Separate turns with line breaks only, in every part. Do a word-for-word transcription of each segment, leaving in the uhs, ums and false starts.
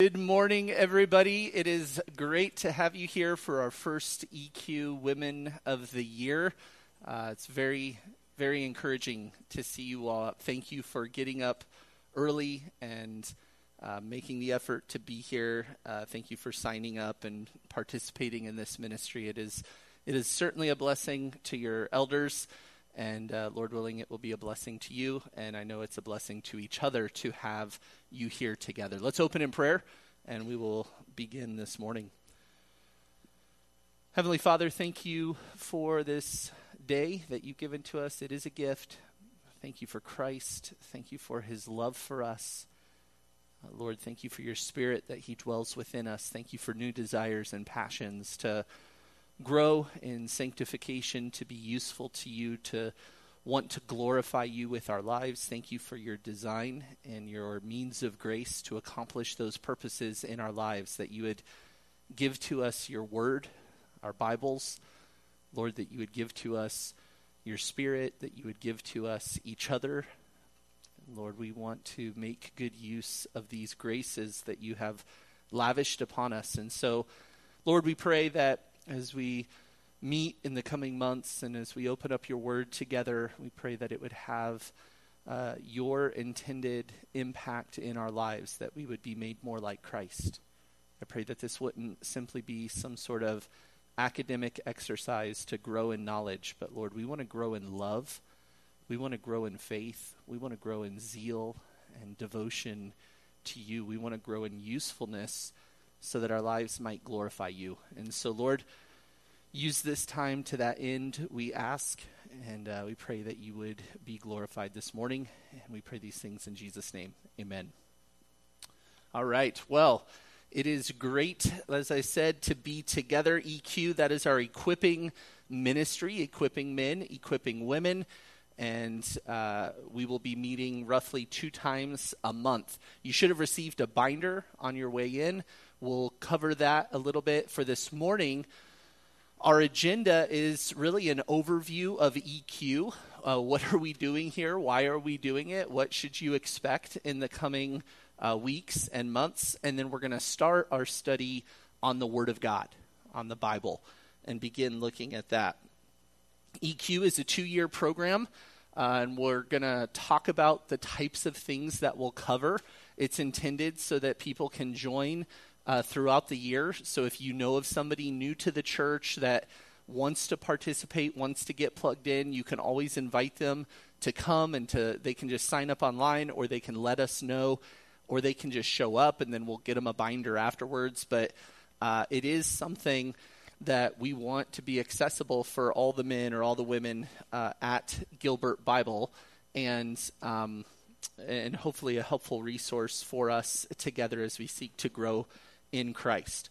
Good morning, everybody. It is great to have you here for our first E Q Women of the Year. Uh, it's very, very encouraging to see you all. Thank you for getting up early and uh, making the effort to be here. Uh, thank you for signing up and participating in this ministry. It is, it is certainly a blessing to your elders, and uh, Lord willing, it will be a blessing to you, and I know it's a blessing to each other to have you here together. Let's open in prayer, and we will begin this morning. Heavenly Father, thank you for this day that you've given to us. It is a gift. Thank you for Christ. Thank you for his love for us. Uh, Lord, thank you for your Spirit that he dwells within us. Thank you for new desires and passions to grow in sanctification, to be useful to you, to want to glorify you with our lives. Thank you for your design and your means of grace to accomplish those purposes in our lives, that you would give to us your word, our Bibles. Lord, that you would give to us your Spirit, that you would give to us each other. Lord, we want to make good use of these graces that you have lavished upon us. And so, Lord, we pray that as we meet in the coming months and as we open up your word together, we pray that it would have uh, your intended impact in our lives, that we would be made more like Christ. I pray that this wouldn't simply be some sort of academic exercise to grow in knowledge, but Lord, we want to grow in love. We want to grow in faith. We want to grow in zeal and devotion to you. We want to grow in usefulness so that our lives might glorify you. And so, Lord, use this time to that end, we ask, and uh, we pray that you would be glorified this morning. And we pray these things in Jesus' name. Amen. All right. Well, it is great, as I said, to be together. E Q, that is our equipping ministry, equipping men, equipping women. And uh, we will be meeting roughly two times a month. You should have received a binder on your way in. We'll cover that a little bit. For this morning, our agenda is really an overview of E Q. Uh, what are we doing here? Why are we doing it? What should you expect in the coming uh, weeks and months? And then we're going to start our study on the Word of God, on the Bible, and begin looking at that. E Q is a two-year program, uh, and we're going to talk about the types of things that we'll cover. It's intended so that people can join Uh, throughout the year. So if you know of somebody new to the church that wants to participate, wants to get plugged in, you can always invite them to come, and to they can just sign up online, or they can let us know, or they can just show up, and then we'll get them a binder afterwards. But uh, it is something that we want to be accessible for all the men or all the women uh, at Gilbert Bible, and um, and hopefully a helpful resource for us together as we seek to grow in Christ.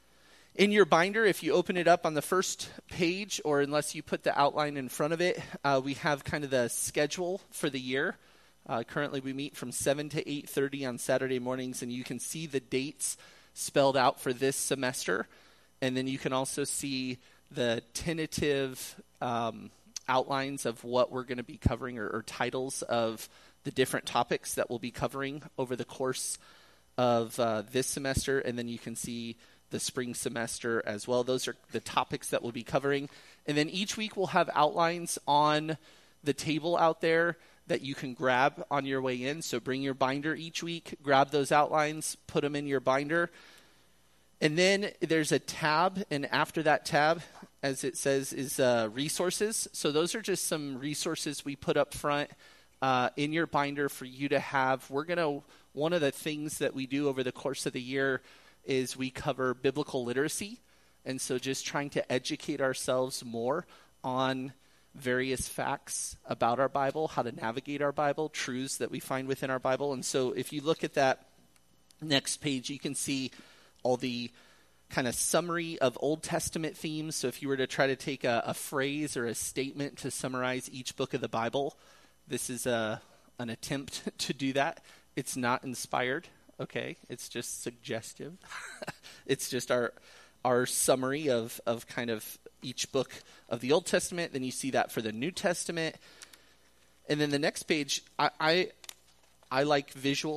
In your binder, if you open it up on the first page, or unless you put the outline in front of it, uh, we have kind of the schedule for the year. Uh, currently, we meet from seven to eight thirty on Saturday mornings, and you can see the dates spelled out for this semester. And then you can also see the tentative um, outlines of what we're going to be covering, or, or titles of the different topics that we'll be covering over the course of uh, this semester, and then you can see the spring semester as well. Those are the topics that we'll be covering. And then each week we'll have outlines on the table out there that you can grab on your way in. So bring your binder each week, grab those outlines, put them in your binder. And then there's a tab, and after that tab, as it says, is uh, resources. So those are just some resources we put up front uh, in your binder for you to have. We're going to One of the things that we do over the course of the year is we cover biblical literacy. And so just trying to educate ourselves more on various facts about our Bible, how to navigate our Bible, truths that we find within our Bible. And so if you look at that next page, you can see all the kind of summary of Old Testament themes. So if you were to try to take a, a phrase or a statement to summarize each book of the Bible, this is a, an attempt to do that. It's not inspired, okay? It's just suggestive. It's just our our summary of, of kind of each book of the Old Testament. Then you see that for the New Testament. And then the next page, I I, I like visual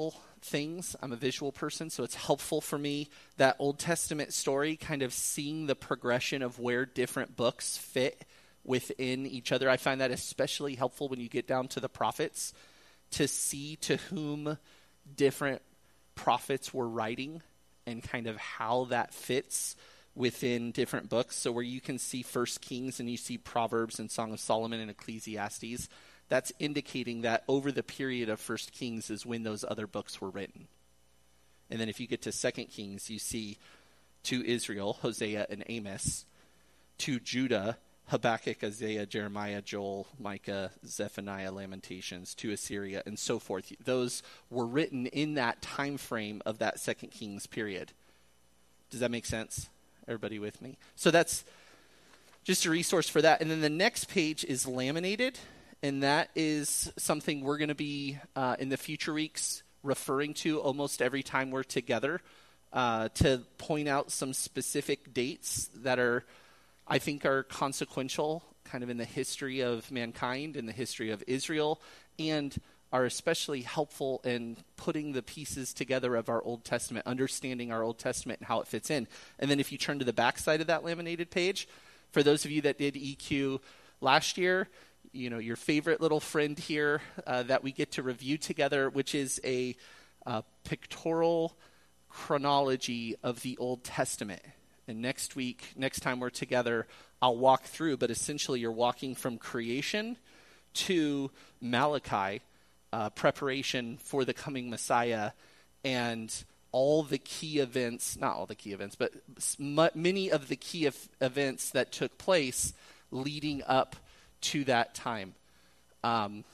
things. I'm a visual person, so it's helpful for me, that Old Testament story, kind of seeing the progression of where different books fit within each other. I find that especially helpful when you get down to the prophets, to see to whom different prophets were writing and kind of how that fits within different books. So where you can see First Kings and you see Proverbs and Song of Solomon and Ecclesiastes, that's indicating that over the period of First Kings is when those other books were written. And then if you get to Second Kings, you see to Israel, Hosea and Amos, to Judah, Habakkuk, Isaiah, Jeremiah, Joel, Micah, Zephaniah, Lamentations, to Assyria, and so forth. Those were written in that time frame of that Second Kings period. Does that make sense? Everybody with me? So that's just a resource for that. And then the next page is laminated, and that is something we're going to be, uh, in the future weeks, referring to almost every time we're together, uh, to point out some specific dates that are, I think, are consequential kind of in the history of mankind, in the history of Israel, and are especially helpful in putting the pieces together of our Old Testament, understanding our Old Testament and how it fits in. And then if you turn to the back side of that laminated page, for those of you that did E Q last year, you know, your favorite little friend here uh, that we get to review together, which is a uh, pictorial chronology of the Old Testament. And next week, next time we're together, I'll walk through, but essentially you're walking from creation to Malachi, uh, preparation for the coming Messiah, and all the key events, not all the key events, but m- many of the key of events that took place leading up to that time, um,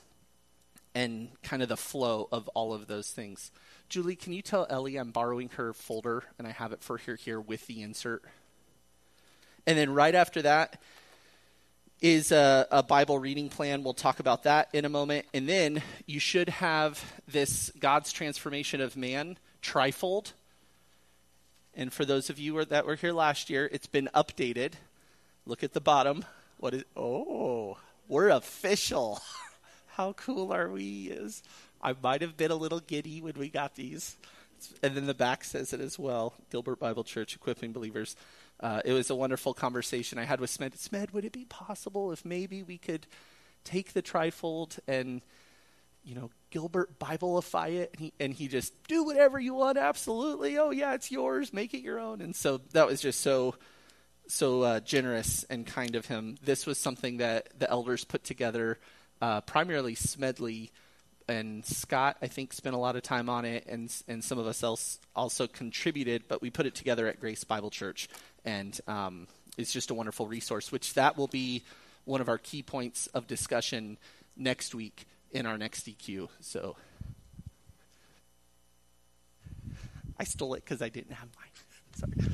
and kind of the flow of all of those things. Julie, can you tell Ellie I'm borrowing her folder, and I have it for her here with the insert? And then right after that is a, a Bible reading plan. We'll talk about that in a moment. And then you should have this God's Transformation of Man trifold. And for those of you that were here last year, it's been updated. Look at the bottom. What is? Oh, we're official. How cool are we? Is I might have been a little giddy when we got these. And then the back says it as well. Gilbert Bible Church, equipping believers. Uh, it was a wonderful conversation I had with Smed. Smed, would it be possible if maybe we could take the trifold and, you know, Gilbert Bibleify it? And he, and he just, do whatever you want, absolutely. Oh, yeah, it's yours. Make it your own. And so that was just so, so uh, generous and kind of him. This was something that the elders put together, uh, primarily Smedley and Scott, I think, spent a lot of time on it, and and some of us else also contributed, but we put it together at Grace Bible Church, and um, it's just a wonderful resource, which that will be one of our key points of discussion next week in our next E Q. So I stole it because I didn't have mine. Sorry.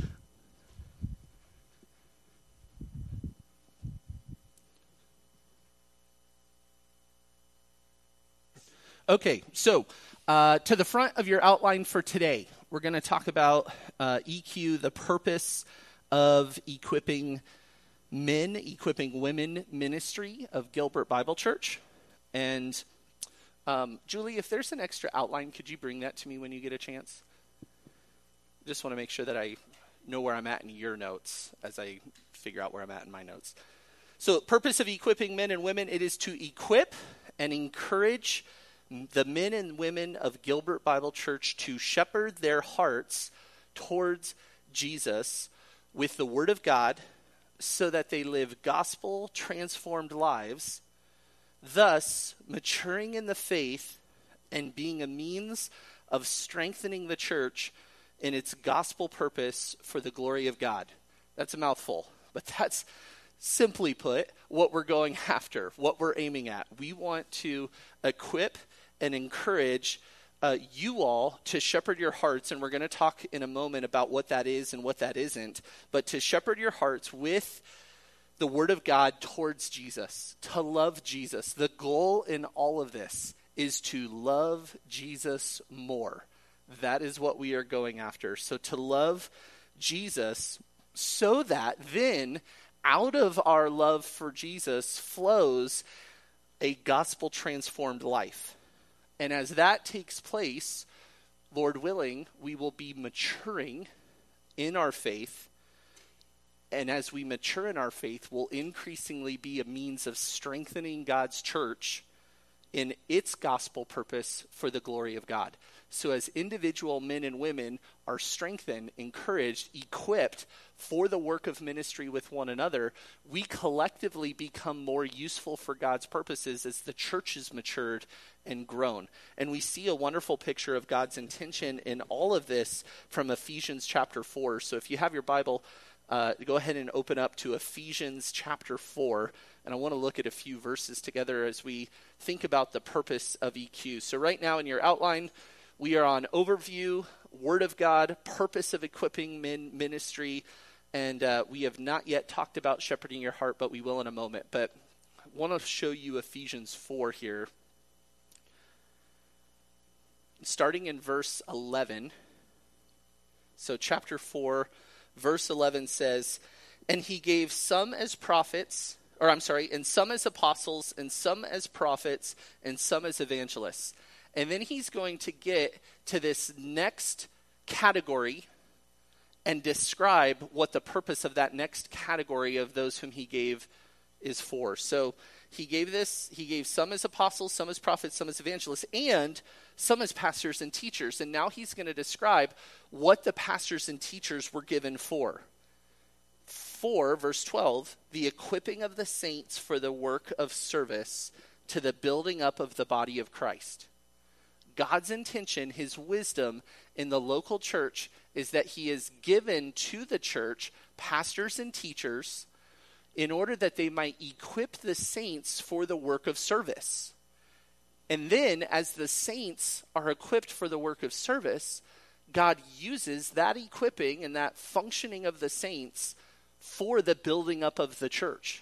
Okay, so uh, to the front of your outline for today, we're going to talk about uh, E Q, the purpose of equipping men, equipping women ministry of Gilbert Bible Church. And um, Julie, if there's an extra outline, could you bring that to me when you get a chance? Just want to make sure that I know where I'm at in your notes as I figure out where I'm at in my notes. So purpose of equipping men and women, it is to equip and encourage the men and women of Gilbert Bible Church to shepherd their hearts towards Jesus with the Word of God so that they live gospel-transformed lives, thus maturing in the faith and being a means of strengthening the church in its gospel purpose for the glory of God. That's a mouthful, but that's simply put what we're going after, what we're aiming at. We want to equip and encourage uh, you all to shepherd your hearts, and we're going to talk in a moment about what that is and what that isn't, but to shepherd your hearts with the Word of God towards Jesus, to love Jesus. The goal in all of this is to love Jesus more. That is what we are going after. So to love Jesus so that then out of our love for Jesus flows a gospel-transformed life. And as that takes place, Lord willing, we will be maturing in our faith. And as we mature in our faith, we'll increasingly be a means of strengthening God's church in its gospel purpose for the glory of God. So as individual men and women are strengthened, encouraged, equipped for the work of ministry with one another, we collectively become more useful for God's purposes as the church is matured and grown. And we see a wonderful picture of God's intention in all of this from Ephesians chapter four. So if you have your Bible, uh, go ahead and open up to Ephesians chapter four. And I want to look at a few verses together as we think about the purpose of E Q. So right now in your outline, we are on overview, Word of God, purpose of equipping men ministry, and uh, we have not yet talked about shepherding your heart, but we will in a moment. But I want to show you Ephesians four here. Starting in verse eleven. So chapter four, verse eleven says, "And he gave some as prophets," or I'm sorry, "and some as apostles, and some as prophets, and some as evangelists." And then he's going to get to this next category and describe what the purpose of that next category of those whom he gave is for. So he gave this, he gave some as apostles, some as prophets, some as evangelists, and some as pastors and teachers. And now he's going to describe what the pastors and teachers were given for. For, verse twelve, the equipping of the saints for the work of service to the building up of the body of Christ. God's intention, his wisdom in the local church is that he has given to the church pastors and teachers in order that they might equip the saints for the work of service. And then as the saints are equipped for the work of service, God uses that equipping and that functioning of the saints for the building up of the church.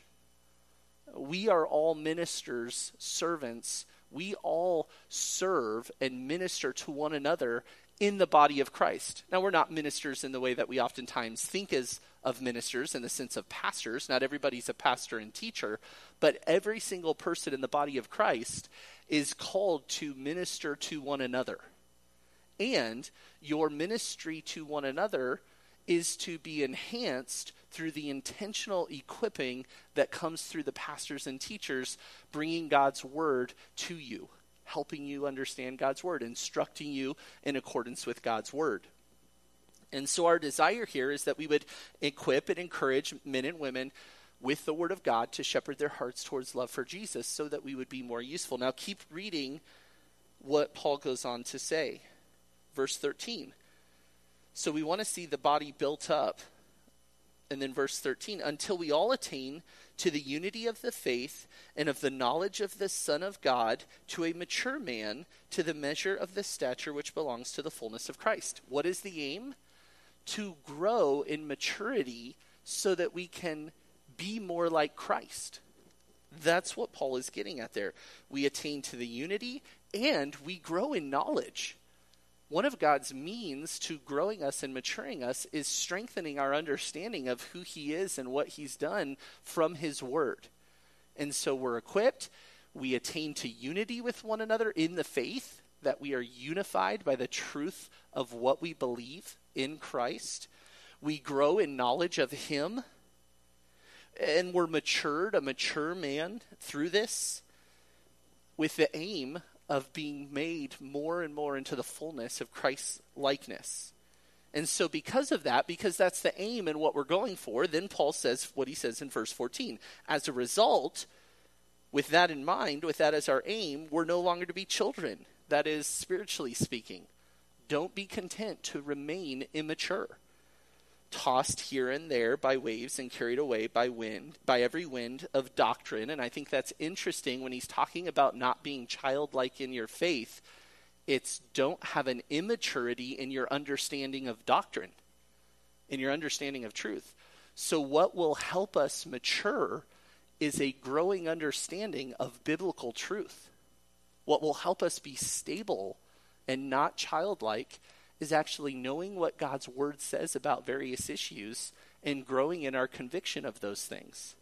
We are all ministers, servants. We all serve and minister to one another in the body of Christ. Now, we're not ministers in the way that we oftentimes think as of ministers in the sense of pastors. Not everybody's a pastor and teacher, but every single person in the body of Christ is called to minister to one another. And your ministry to one another is to be enhanced through the intentional equipping that comes through the pastors and teachers bringing God's word to you, helping you understand God's word, instructing you in accordance with God's word. And so our desire here is that we would equip and encourage men and women with the word of God to shepherd their hearts towards love for Jesus so that we would be more useful. Now keep reading what Paul goes on to say. Verse thirteen. So we want to see the body built up. And then verse thirteen, until we all attain to the unity of the faith and of the knowledge of the Son of God, to a mature man, to the measure of the stature which belongs to the fullness of Christ. What is the aim? To grow in maturity so that we can be more like Christ. That's what Paul is getting at there. We attain to the unity and we grow in knowledge. One of God's means to growing us and maturing us is strengthening our understanding of who he is and what he's done from his word. And so we're equipped. We attain to unity with one another in the faith, that we are unified by the truth of what we believe in Christ. We grow in knowledge of him. And we're matured, a mature man through this with the aim of being made more and more into the fullness of Christ's likeness. And so because of that, because that's the aim and what we're going for, then Paul says what he says in verse fourteen. As a result, with that in mind, with that as our aim, we're no longer to be children. That is, spiritually speaking. Don't be content to remain immature, tossed here and there by waves and carried away by wind, by every wind of doctrine. And I think that's interesting when he's talking about not being childlike in your faith. It's don't have an immaturity in your understanding of doctrine, in your understanding of truth. So what will help us mature is a growing understanding of biblical truth. What will help us be stable and not childlike is actually knowing what God's word says about various issues and growing in our conviction of those things.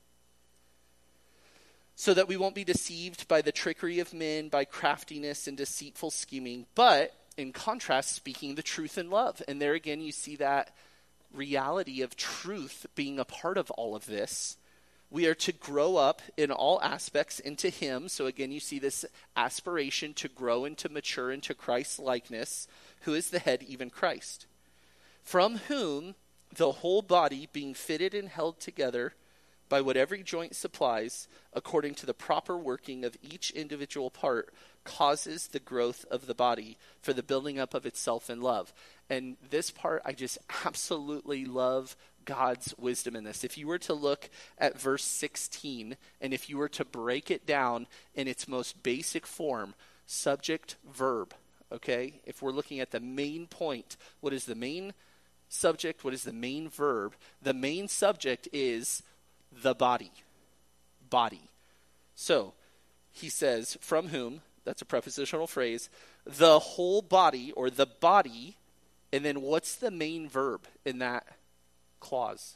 So that we won't be deceived by the trickery of men, by craftiness and deceitful scheming, but in contrast, speaking the truth in love. And there again, you see that reality of truth being a part of all of this. We are to grow up in all aspects into him. So again, you see this aspiration to grow and to mature into Christ's likeness, who is the head, even Christ. From whom the whole body, being fitted and held together by what every joint supplies, according to the proper working of each individual part, causes the growth of the body for the building up of itself in love. And this part, I just absolutely love God's wisdom in this. If you were to look at verse sixteen, and if you were to break it down in its most basic form, subject, verb, okay? If we're looking at the main point, what is the main subject? What is the main verb? The main subject is the body. Body. So, he says, from whom, that's a prepositional phrase, the whole body, or the body, and then what's the main verb in that clause?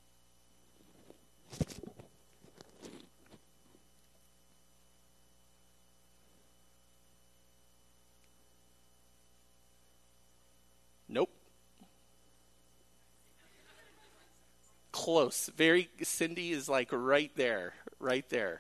Nope. Close. Very, Cindy is like right there, right there.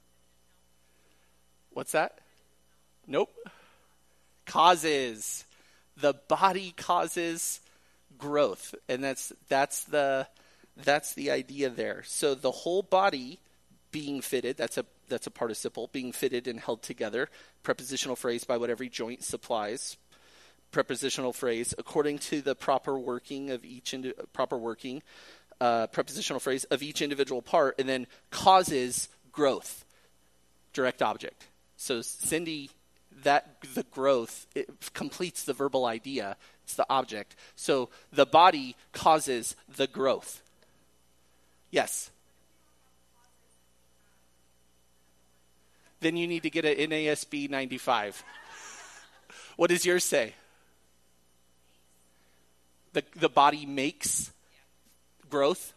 What's that? Nope. Causes. The body causes growth, and that's that's the that's the idea there. So the whole body being fitted, that's a that's a participle, being fitted and held together. Prepositional phrase, by what every joint supplies. Prepositional phrase, according to the proper working of each indi- proper working. Uh, prepositional phrase of each individual part, and then causes growth. Direct object. So Cindy, that the growth, it completes the verbal idea. It's the object. So the body causes the growth. Yes. Then you need to get an N A S B ninety-five. What does yours say? The the body makes growth.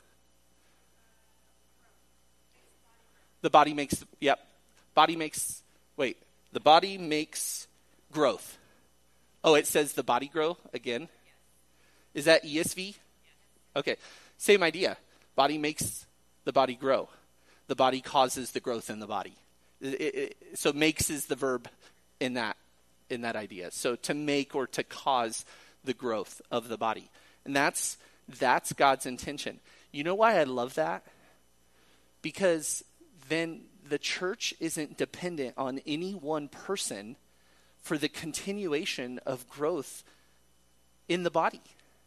The body makes, yep. Body makes, wait. The body makes growth. Oh, it says the body grow again? Is that E S V? Okay. Same idea. Body makes the body grow. The body causes the growth in the body. It, it, so makes is the verb in that in that idea. So to make or to cause the growth of the body. And that's that's God's intention. You know why I love that? Because then the church isn't dependent on any one person for the continuation of growth in the body.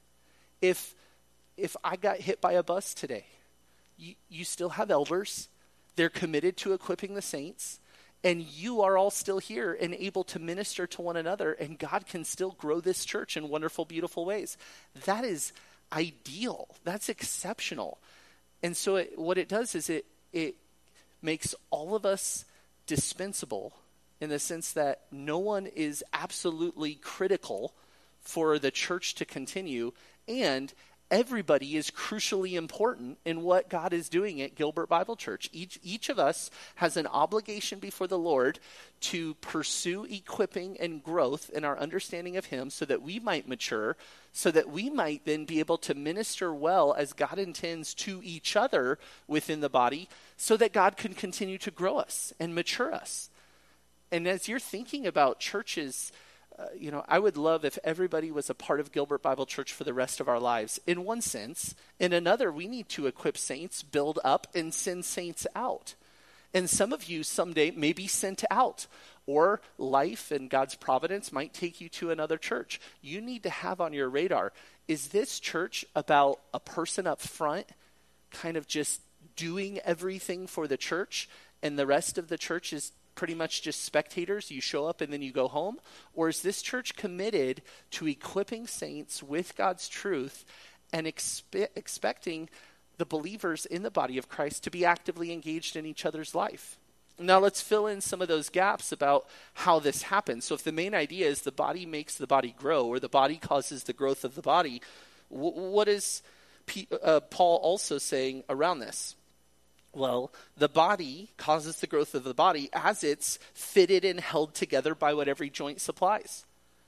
If if I got hit by a bus today, you, you still have elders. They're committed to equipping the saints. And you are all still here and able to minister to one another. And God can still grow this church in wonderful, beautiful ways. That is ideal. That's exceptional. And so it, what it does is it it makes all of us dispensable in the sense that no one is absolutely critical for the church to continue, and everybody is crucially important in what God is doing at Gilbert Bible Church. Each each of us has an obligation before the Lord to pursue equipping and growth in our understanding of Him so that we might mature, so that we might then be able to minister well as God intends to each other within the body, so that God can continue to grow us and mature us. And as you're thinking about churches, Uh, you know, I would love if everybody was a part of Gilbert Bible Church for the rest of our lives, in one sense. In another, we need to equip saints, build up, and send saints out. And some of you someday may be sent out, or life and God's providence might take you to another church. You need to have on your radar, is this church about a person up front kind of just doing everything for the church, and the rest of the church is pretty much just spectators? You show up and then you go home? Or is this church committed to equipping saints with God's truth and expe- expecting the believers in the body of Christ to be actively engaged in each other's life? Now let's fill in some of those gaps about how this happens. So if the main idea is the body makes the body grow, or the body causes the growth of the body, w- what is P- uh, Paul also saying around this? Well, the body causes the growth of the body as it's fitted and held together by what every joint supplies.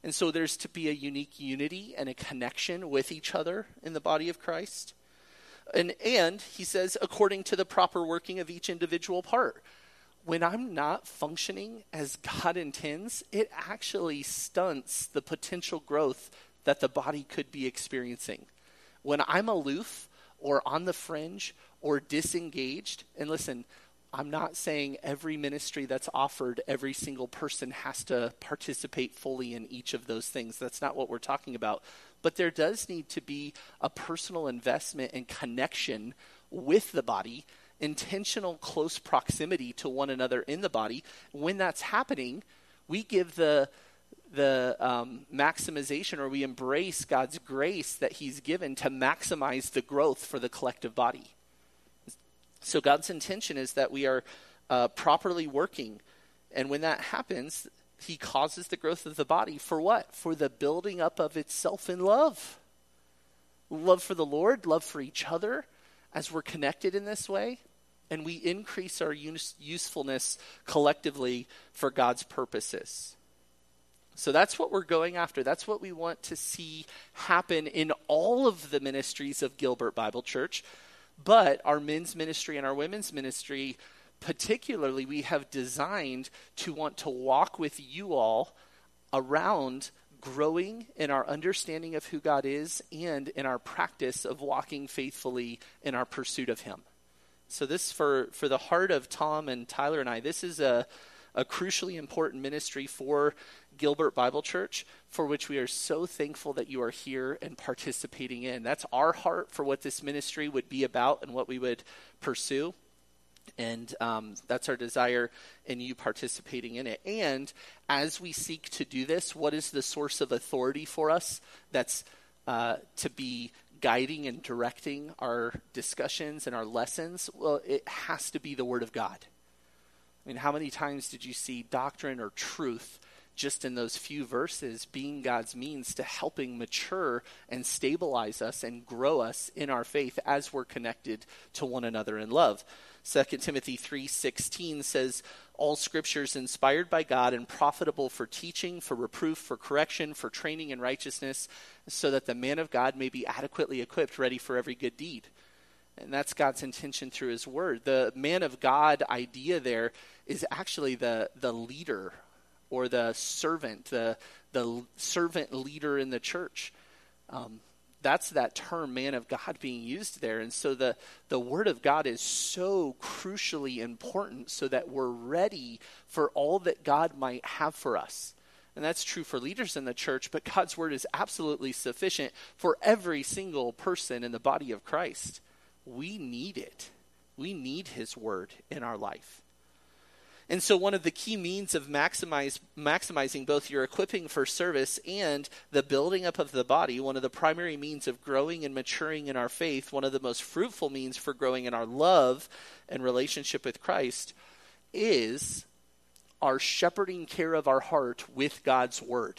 And so there's to be a unique unity and a connection with each other in the body of Christ. And, and he says, according to the proper working of each individual part. When I'm not functioning as God intends, it actually stunts the potential growth that the body could be experiencing. When I'm aloof or on the fringe or disengaged, and listen, I'm not saying every ministry that's offered, every single person has to participate fully in each of those things. That's not what we're talking about. But there does need to be a personal investment and connection with the body, intentional close proximity to one another in the body. When that's happening, we give the the um, maximization, or we embrace God's grace that he's given to maximize the growth for the collective body. So God's intention is that we are uh, properly working. And when that happens, he causes the growth of the body for what? For the building up of itself in love. Love for the Lord, love for each other as we're connected in this way. And we increase our use- usefulness collectively for God's purposes. So that's what we're going after. That's what we want to see happen in all of the ministries of Gilbert Bible Church. But our men's ministry and our women's ministry, particularly, we have designed to want to walk with you all around growing in our understanding of who God is and in our practice of walking faithfully in our pursuit of him. So this, for, for the heart of Tom and Tyler and I, this is a, a crucially important ministry for Gilbert Bible Church, for which we are so thankful that you are here and participating in. That's our heart for what this ministry would be about and what we would pursue. And um, that's our desire in you participating in it. And as we seek to do this, what is the source of authority for us that's uh, to be guiding and directing our discussions and our lessons? Well, it has to be the Word of God. I mean, how many times did you see doctrine or truth just in those few verses being God's means to helping mature and stabilize us and grow us in our faith as we're connected to one another in love? Second Timothy three sixteen says, all scripture is inspired by God and profitable for teaching, for reproof, for correction, for training in righteousness, so that the man of God may be adequately equipped, ready for every good deed. And that's God's intention through his word. The man of God idea there is actually the, the leader or the servant, the, the servant leader in the church. Um, that's that term, man of God, being used there. And so the, the word of God is so crucially important so that we're ready for all that God might have for us. And that's true for leaders in the church, but God's word is absolutely sufficient for every single person in the body of Christ. We need it. We need his word in our life. And so one of the key means of maximize, maximizing both your equipping for service and the building up of the body, one of the primary means of growing and maturing in our faith, one of the most fruitful means for growing in our love and relationship with Christ, is our shepherding care of our heart with God's word.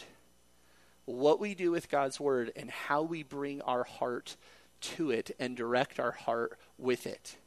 What we do with God's word and how we bring our heart to it and direct our heart with it.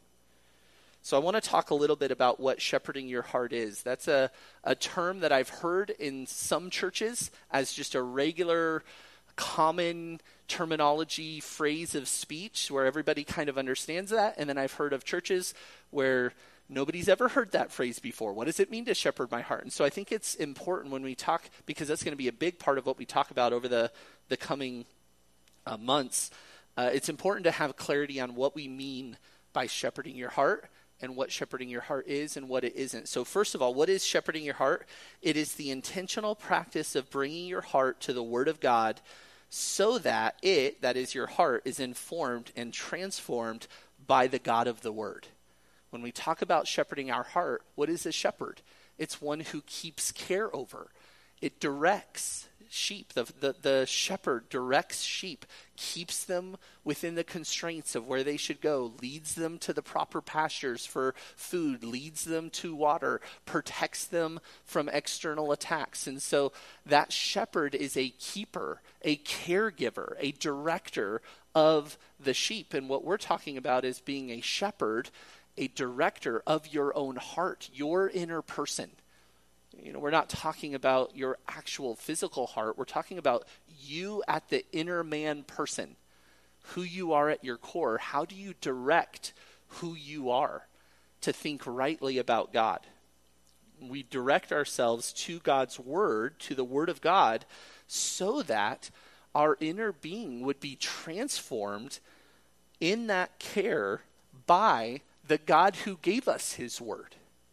So I want to talk a little bit about what shepherding your heart is. That's a, a term that I've heard in some churches as just a regular, common terminology, phrase of speech where everybody kind of understands that. And then I've heard of churches where nobody's ever heard that phrase before. What does it mean to shepherd my heart? And so I think it's important when we talk, because that's going to be a big part of what we talk about over the, the coming uh, months. Uh, it's important to have clarity on what we mean by shepherding your heart and what shepherding your heart is and what it isn't. So first of all, what is shepherding your heart? It is the intentional practice of bringing your heart to the Word of God so that it, that is your heart, is informed and transformed by the God of the Word. When we talk about shepherding our heart, what is a shepherd? It's one who keeps care over. It directs sheep. The, the, the shepherd directs sheep, keeps them within the constraints of where they should go, leads them to the proper pastures for food, leads them to water, protects them from external attacks. And so that shepherd is a keeper, a caregiver, a director of the sheep. And what we're talking about is being a shepherd, a director of your own heart, your inner person. You know, we're not talking about your actual physical heart. We're talking about you at the inner man person, who you are at your core. How do you direct who you are to think rightly about God? We direct ourselves to God's word, to the word of God, so that our inner being would be transformed in that care by the God who gave us his word.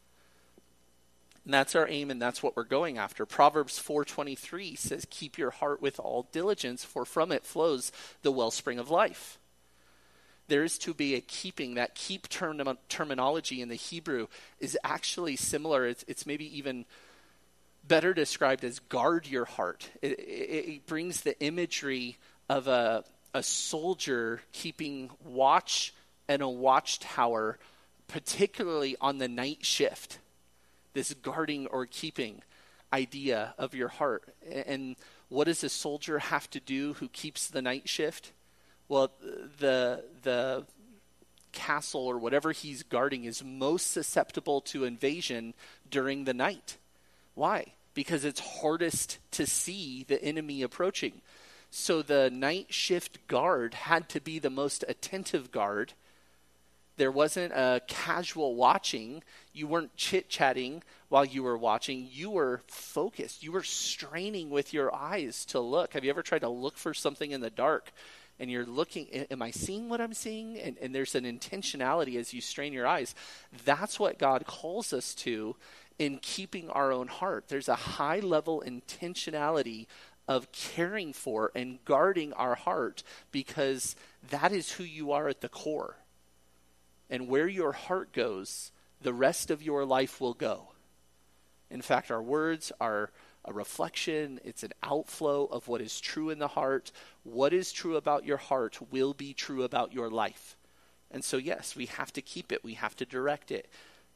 And that's our aim, and that's what we're going after. Proverbs four twenty-three says, keep your heart with all diligence, for from it flows the wellspring of life. There is to be a keeping. That keep term, terminology in the Hebrew is actually similar. It's, it's maybe even better described as guard your heart. It, it, it brings the imagery of a, a soldier keeping watch and a watchtower, particularly on the night shift. This guarding or keeping idea of your heart. And what does a soldier have to do who keeps the night shift? Well, the the castle or whatever he's guarding is most susceptible to invasion during the night. Why? Because it's hardest to see the enemy approaching. So the night shift guard had to be the most attentive guard. There wasn't a casual watching. You weren't chit-chatting while you were watching. You were focused. You were straining with your eyes to look. Have you ever tried to look for something in the dark? And you're looking, am I seeing what I'm seeing? And, and there's an intentionality as you strain your eyes. That's what God calls us to in keeping our own heart. There's a high level intentionality of caring for and guarding our heart, because that is who you are at the core. And where your heart goes, the rest of your life will go. In fact, our words are a reflection. It's an outflow of what is true in the heart. What is true about your heart will be true about your life. And so, yes, we have to keep it. We have to direct it.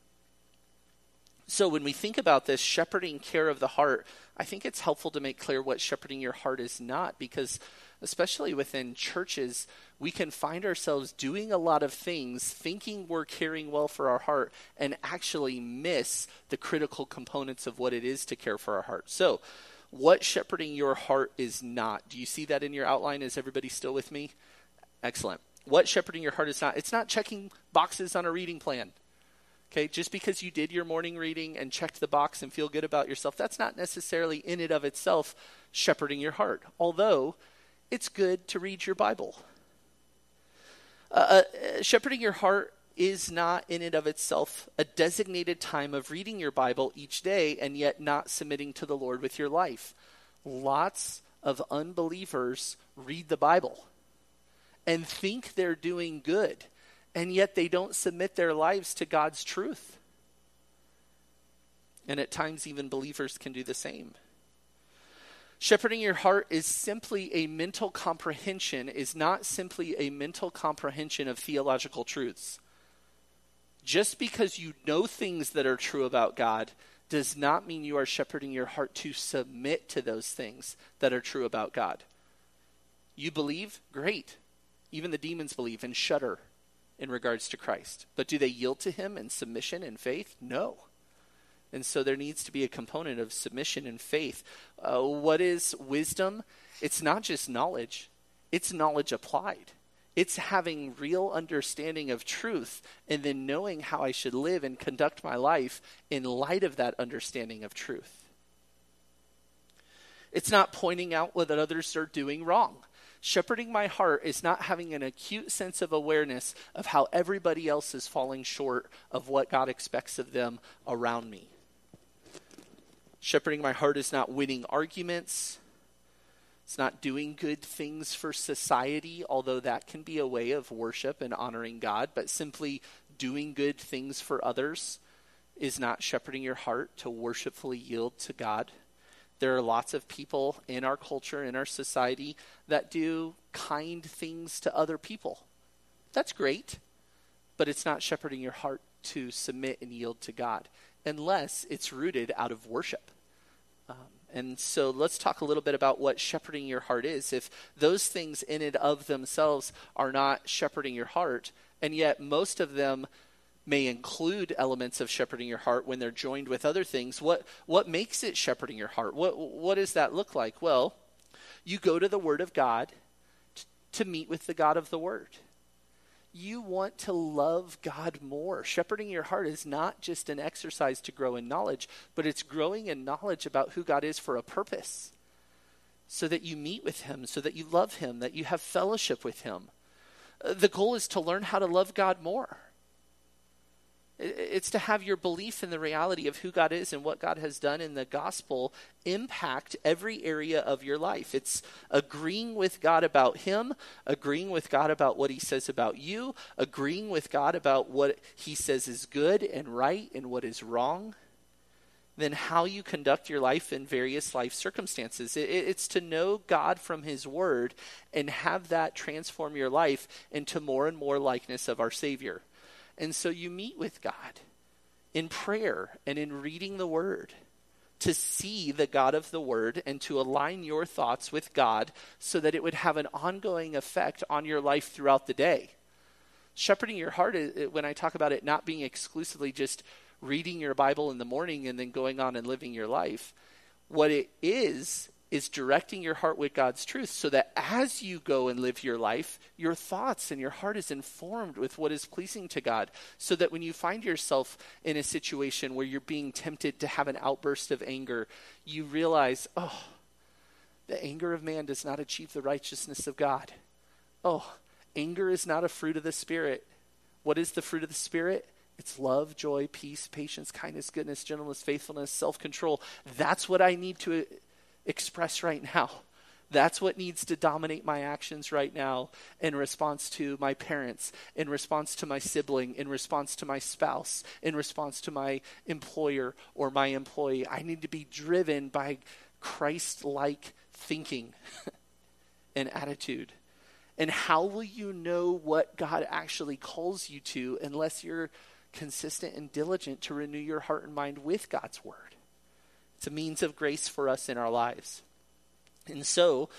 So when we think about this shepherding care of the heart, I think it's helpful to make clear what shepherding your heart is not, because especially within churches, we can find ourselves doing a lot of things, thinking we're caring well for our heart, and actually miss the critical components of what it is to care for our heart. So, what shepherding your heart is not. Do you see that in your outline? Is everybody still with me? Excellent. What shepherding your heart is not. It's not checking boxes on a reading plan. Okay, just because you did your morning reading and checked the box and feel good about yourself, that's not necessarily in and of itself shepherding your heart. Although, it's good to read your Bible. Uh, uh, shepherding your heart is not in and of itself a designated time of reading your Bible each day and yet not submitting to the Lord with your life. Lots of unbelievers read the Bible and think they're doing good, and yet they don't submit their lives to God's truth. And at times even believers can do the same. Shepherding your heart is simply a mental comprehension, is not simply a mental comprehension of theological truths. Just because you know things that are true about God does not mean you are shepherding your heart to submit to those things that are true about God. You believe? Great. Even the demons believe and shudder in regards to Christ. But do they yield to him in submission and faith? No. And so there needs to be a component of submission and faith. Uh, what is wisdom? It's not just knowledge. It's knowledge applied. It's having real understanding of truth and then knowing how I should live and conduct my life in light of that understanding of truth. It's not pointing out what others are doing wrong. Shepherding my heart is not having an acute sense of awareness of how everybody else is falling short of what God expects of them around me. Shepherding my heart is not winning arguments. It's not doing good things for society, although that can be a way of worship and honoring God. But simply doing good things for others is not shepherding your heart to worshipfully yield to God. There are lots of people in our culture, in our society, that do kind things to other people. That's great, but it's not shepherding your heart to submit and yield to God, unless it's rooted out of worship. Um, and so let's talk a little bit about what shepherding your heart is. If those things in and of themselves are not shepherding your heart, and yet most of them may include elements of shepherding your heart when they're joined with other things. What what makes it shepherding your heart? What what does that look like? Well, you go to the Word of God t- to meet with the God of the Word. You want to love God more. Shepherding your heart is not just an exercise to grow in knowledge, but it's growing in knowledge about who God is for a purpose, so that you meet with him, so that you love him, that you have fellowship with him. Uh, the goal is to learn how to love God more. It's to have your belief in the reality of who God is and what God has done in the gospel impact every area of your life. It's agreeing with God about him, agreeing with God about what he says about you, agreeing with God about what he says is good and right and what is wrong. Then how you conduct your life in various life circumstances. It's to know God from his word and have that transform your life into more and more likeness of our Savior. And so you meet with God in prayer and in reading the word to see the God of the word and to align your thoughts with God so that it would have an ongoing effect on your life throughout the day. Shepherding your heart, when I talk about it not being exclusively just reading your Bible in the morning and then going on and living your life, what it is is directing your heart with God's truth so that as you go and live your life, your thoughts and your heart is informed with what is pleasing to God, so that when you find yourself in a situation where you're being tempted to have an outburst of anger, you realize, oh, the anger of man does not achieve the righteousness of God. Oh, anger is not a fruit of the Spirit. What is the fruit of the Spirit? It's love, joy, peace, patience, kindness, goodness, gentleness, faithfulness, self-control. That's what I need to express right now. That's what needs to dominate my actions right now in response to my parents, in response to my sibling, in response to my spouse, in response to my employer or my employee. I need to be driven by Christ-like thinking and attitude. And how will you know what God actually calls you to unless you're consistent and diligent to renew your heart and mind with God's word? It's a means of grace for us in our lives. And so,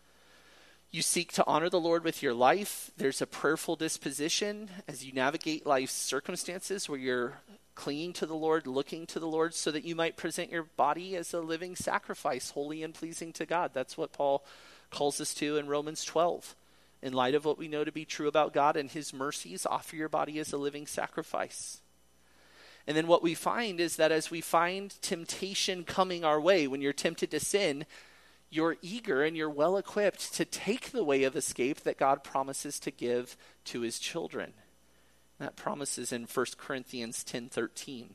you seek to honor the Lord with your life. There's a prayerful disposition as you navigate life's circumstances where you're clinging to the Lord, looking to the Lord, so that you might present your body as a living sacrifice, holy and pleasing to God. That's what Paul calls us to in Romans twelve. In light of what we know to be true about God and his mercies, offer your body as a living sacrifice. And then what we find is that as we find temptation coming our way, when you're tempted to sin, you're eager and you're well equipped to take the way of escape that God promises to give to his children. That promise is in First Corinthians ten thirteen.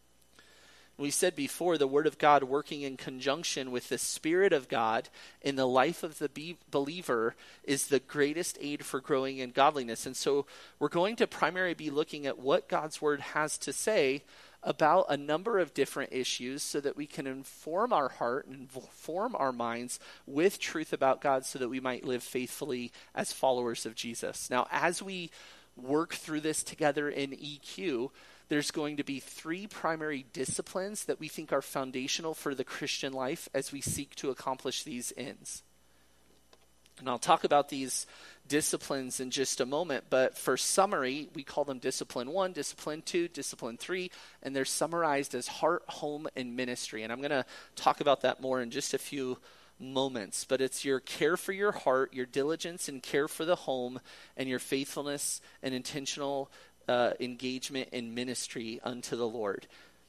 We said before, the Word of God working in conjunction with the Spirit of God in the life of the be- believer is the greatest aid for growing in godliness. And so we're going to primarily be looking at what God's Word has to say about a number of different issues so that we can inform our heart and inform our minds with truth about God so that we might live faithfully as followers of Jesus. Now, as we work through this together in E Q, there's going to be three primary disciplines that we think are foundational for the Christian life as we seek to accomplish these ends. And I'll talk about these disciplines in just a moment, but for summary, we call them discipline one, discipline two, discipline three, and they're summarized as heart, home, and ministry. And I'm going to talk about that more in just a few moments, but it's your care for your heart, your diligence and care for the home, and your faithfulness and intentional Uh, engagement in ministry unto the Lord.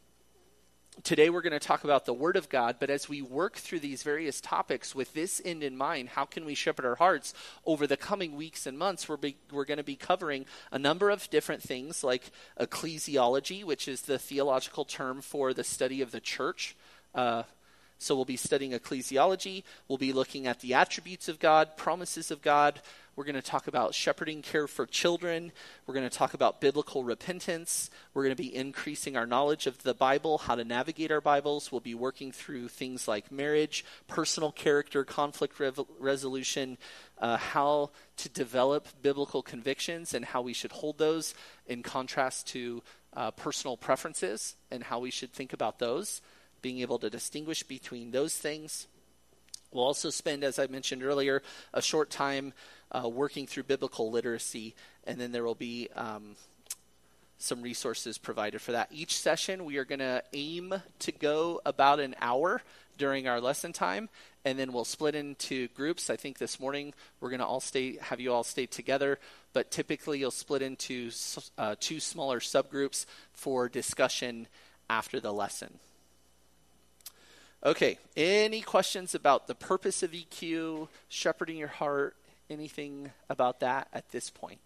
Today we're going to talk about the Word of God, but as we work through these various topics with this end in mind, how can we shepherd our hearts over the coming weeks and months? We're, be, we're going to be covering a number of different things like ecclesiology, which is the theological term for the study of the church. Uh, so we'll be studying ecclesiology. We'll be looking at the attributes of God, promises of God. We're going to talk about shepherding care for children. We're going to talk about biblical repentance. We're going to be increasing our knowledge of the Bible, how to navigate our Bibles. We'll be working through things like marriage, personal character, conflict rev- resolution, uh, how to develop biblical convictions and how we should hold those in contrast to uh, personal preferences and how we should think about those, being able to distinguish between those things. We'll also spend, as I mentioned earlier, a short time uh, working through biblical literacy, and then there will be um, some resources provided for that. Each session, we are going to aim to go about an hour during our lesson time, and then we'll split into groups. I think this morning we're going to all stay, have you all stay together, but typically you'll split into uh, two smaller subgroups for discussion after the lesson. Okay, any questions about the purpose of E Q, shepherding your heart, anything about that at this point?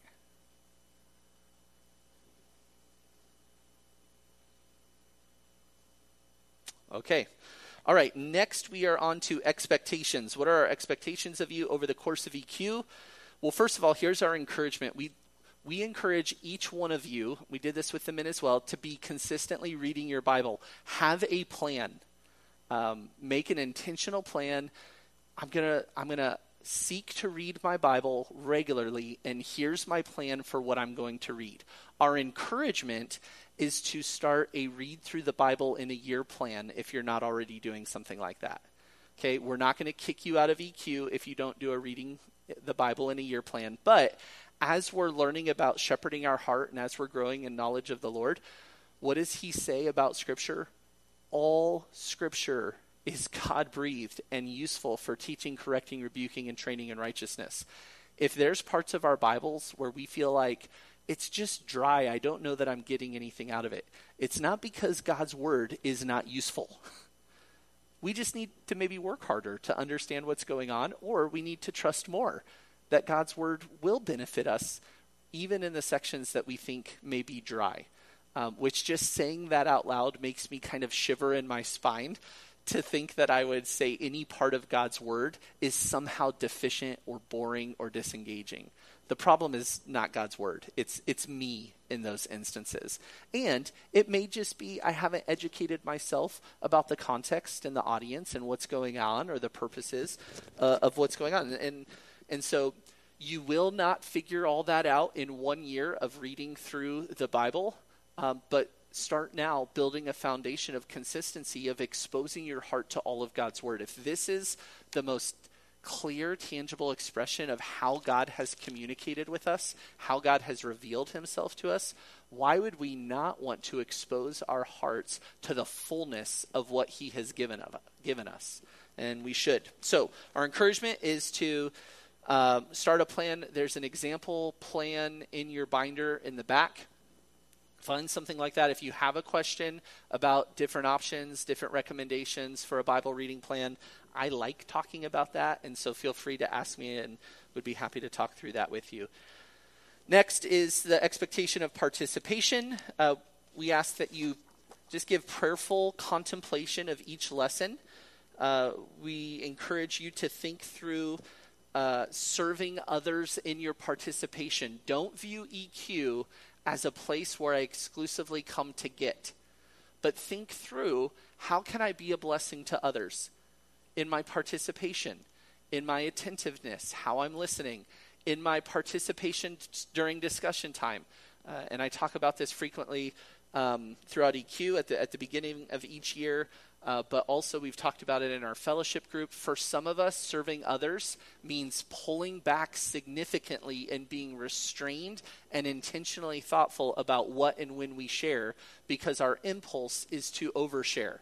Okay. All right, next we are on to expectations. What are our expectations of you over the course of E Q? Well, first of all, here's our encouragement. We we encourage each one of you, we did this with the men as well, to be consistently reading your Bible. Have a plan. Um, make an intentional plan. I'm gonna I'm gonna seek to read my Bible regularly, and here's my plan for what I'm going to read. Our encouragement is to start a read through the Bible in a year plan if you're not already doing something like that. Okay, we're not going to kick you out of E Q if you don't do a reading the Bible in a year plan. But as we're learning about shepherding our heart and as we're growing in knowledge of the Lord, what does he say about Scripture? All Scripture is God-breathed and useful for teaching, correcting, rebuking, and training in righteousness. If there's parts of our Bibles where we feel like it's just dry, I don't know that I'm getting anything out of it, it's not because God's word is not useful. We just need to maybe work harder to understand what's going on, or we need to trust more that God's word will benefit us, even in the sections that we think may be dry. Um, which just saying that out loud makes me kind of shiver in my spine to think that I would say any part of God's word is somehow deficient or boring or disengaging. The problem is not God's word. It's it's me in those instances. And it may just be I haven't educated myself about the context and the audience and what's going on or the purposes uh, of what's going on. And and so you will not figure all that out in one year of reading through the Bible, um, but start now building a foundation of consistency, of exposing your heart to all of God's word. If this is the most clear, tangible expression of how God has communicated with us, how God has revealed himself to us, why would we not want to expose our hearts to the fullness of what he has given of, given us? And we should. So our encouragement is to um, start a plan. There's an example plan in your binder in the back. Find something like that. If you have a question about different options, different recommendations for a Bible reading plan, I like talking about that, and so feel free to ask me and would be happy to talk through that with you. Next is the expectation of participation. Uh, we ask that you just give prayerful contemplation of each lesson. Uh, we encourage you to think through uh, serving others in your participation. Don't view E Q as a place where I exclusively come to get, but think through, how can I be a blessing to others in my participation, in my attentiveness, how I'm listening, in my participation t- during discussion time. Uh, and I talk about this frequently um, throughout E Q at the, at the beginning of each year, uh, but also we've talked about it in our fellowship group. For some of us, serving others means pulling back significantly and being restrained and intentionally thoughtful about what and when we share, because our impulse is to overshare.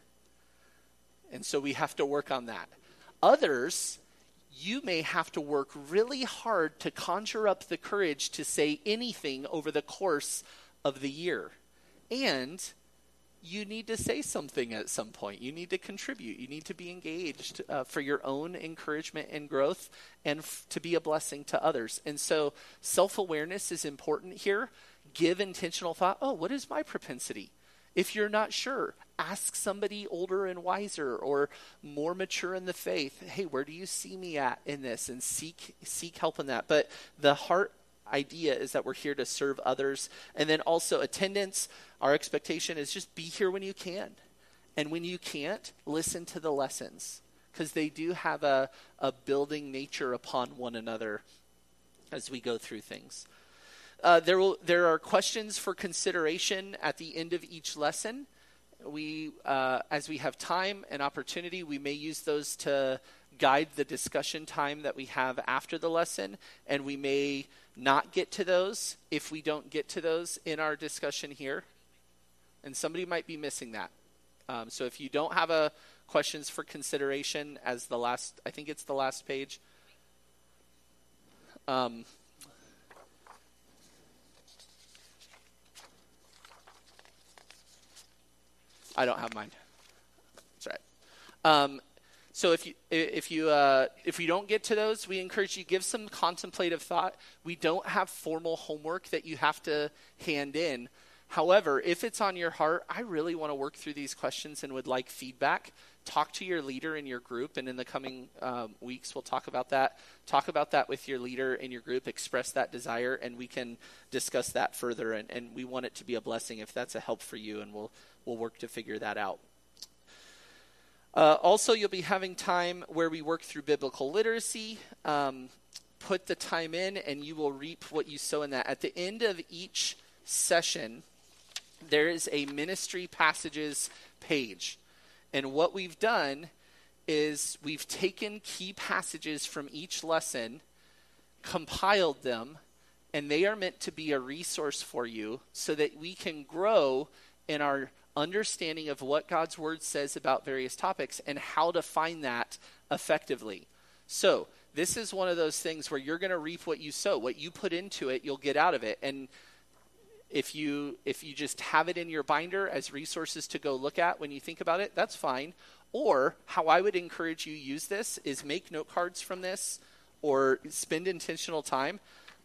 And so we have to work on that. Others, you may have to work really hard to conjure up the courage to say anything over the course of the year. And you need to say something at some point. You need to contribute. You need to be engaged uh, for your own encouragement and growth, and f- to be a blessing to others. And so self-awareness is important here. Give intentional thought. Oh, what is my propensity? If you're not sure, ask somebody older and wiser or more mature in the faith. Hey, where do you see me at in this? And seek seek help in that. But the heart idea is that we're here to serve others. And then also attendance. Our expectation is just be here when you can. And when you can't, listen to the lessons, because they do have a, a building nature upon one another as we go through things. Uh, there will there are questions for consideration at the end of each lesson. We, uh, as we have time and opportunity, we may use those to guide the discussion time that we have after the lesson, and we may not get to those if we don't get to those in our discussion here. And somebody might be missing that. Um, so if you don't have a questions for consideration as the last, I think it's the last page. Um, I don't have mine. That's right. Um, so if you if you uh, if you don't get to those, we encourage you give some contemplative thought. We don't have formal homework that you have to hand in. However, if it's on your heart, I really want to work through these questions and would like feedback. Talk to your leader in your group, and in the coming um, weeks, we'll talk about that. Talk about that with your leader in your group. Express that desire, and we can discuss that further. And, and we want it to be a blessing if that's a help for you, and we'll we'll work to figure that out. Uh, also, you'll be having time where we work through biblical literacy. Um, put the time in, and you will reap what you sow in that. At the end of each session, there is a ministry passages page. And what we've done is we've taken key passages from each lesson, compiled them, and they are meant to be a resource for you so that we can grow in our understanding of what God's word says about various topics and how to find that effectively. So this is one of those things where you're going to reap what you sow. What you put into it, you'll get out of it. And If you if you just have it in your binder as resources to go look at when you think about it, that's fine. Or how I would encourage you use this is make note cards from this or spend intentional time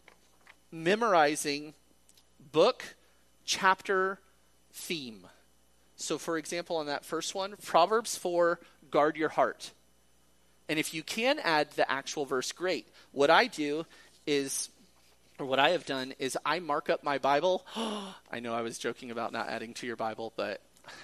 memorizing book, chapter, theme. So for example, on that first one, Proverbs four, guard your heart. And if you can add the actual verse, great. What I do is... Or what I have done is I mark up my Bible. I know I was joking about not adding to your Bible, but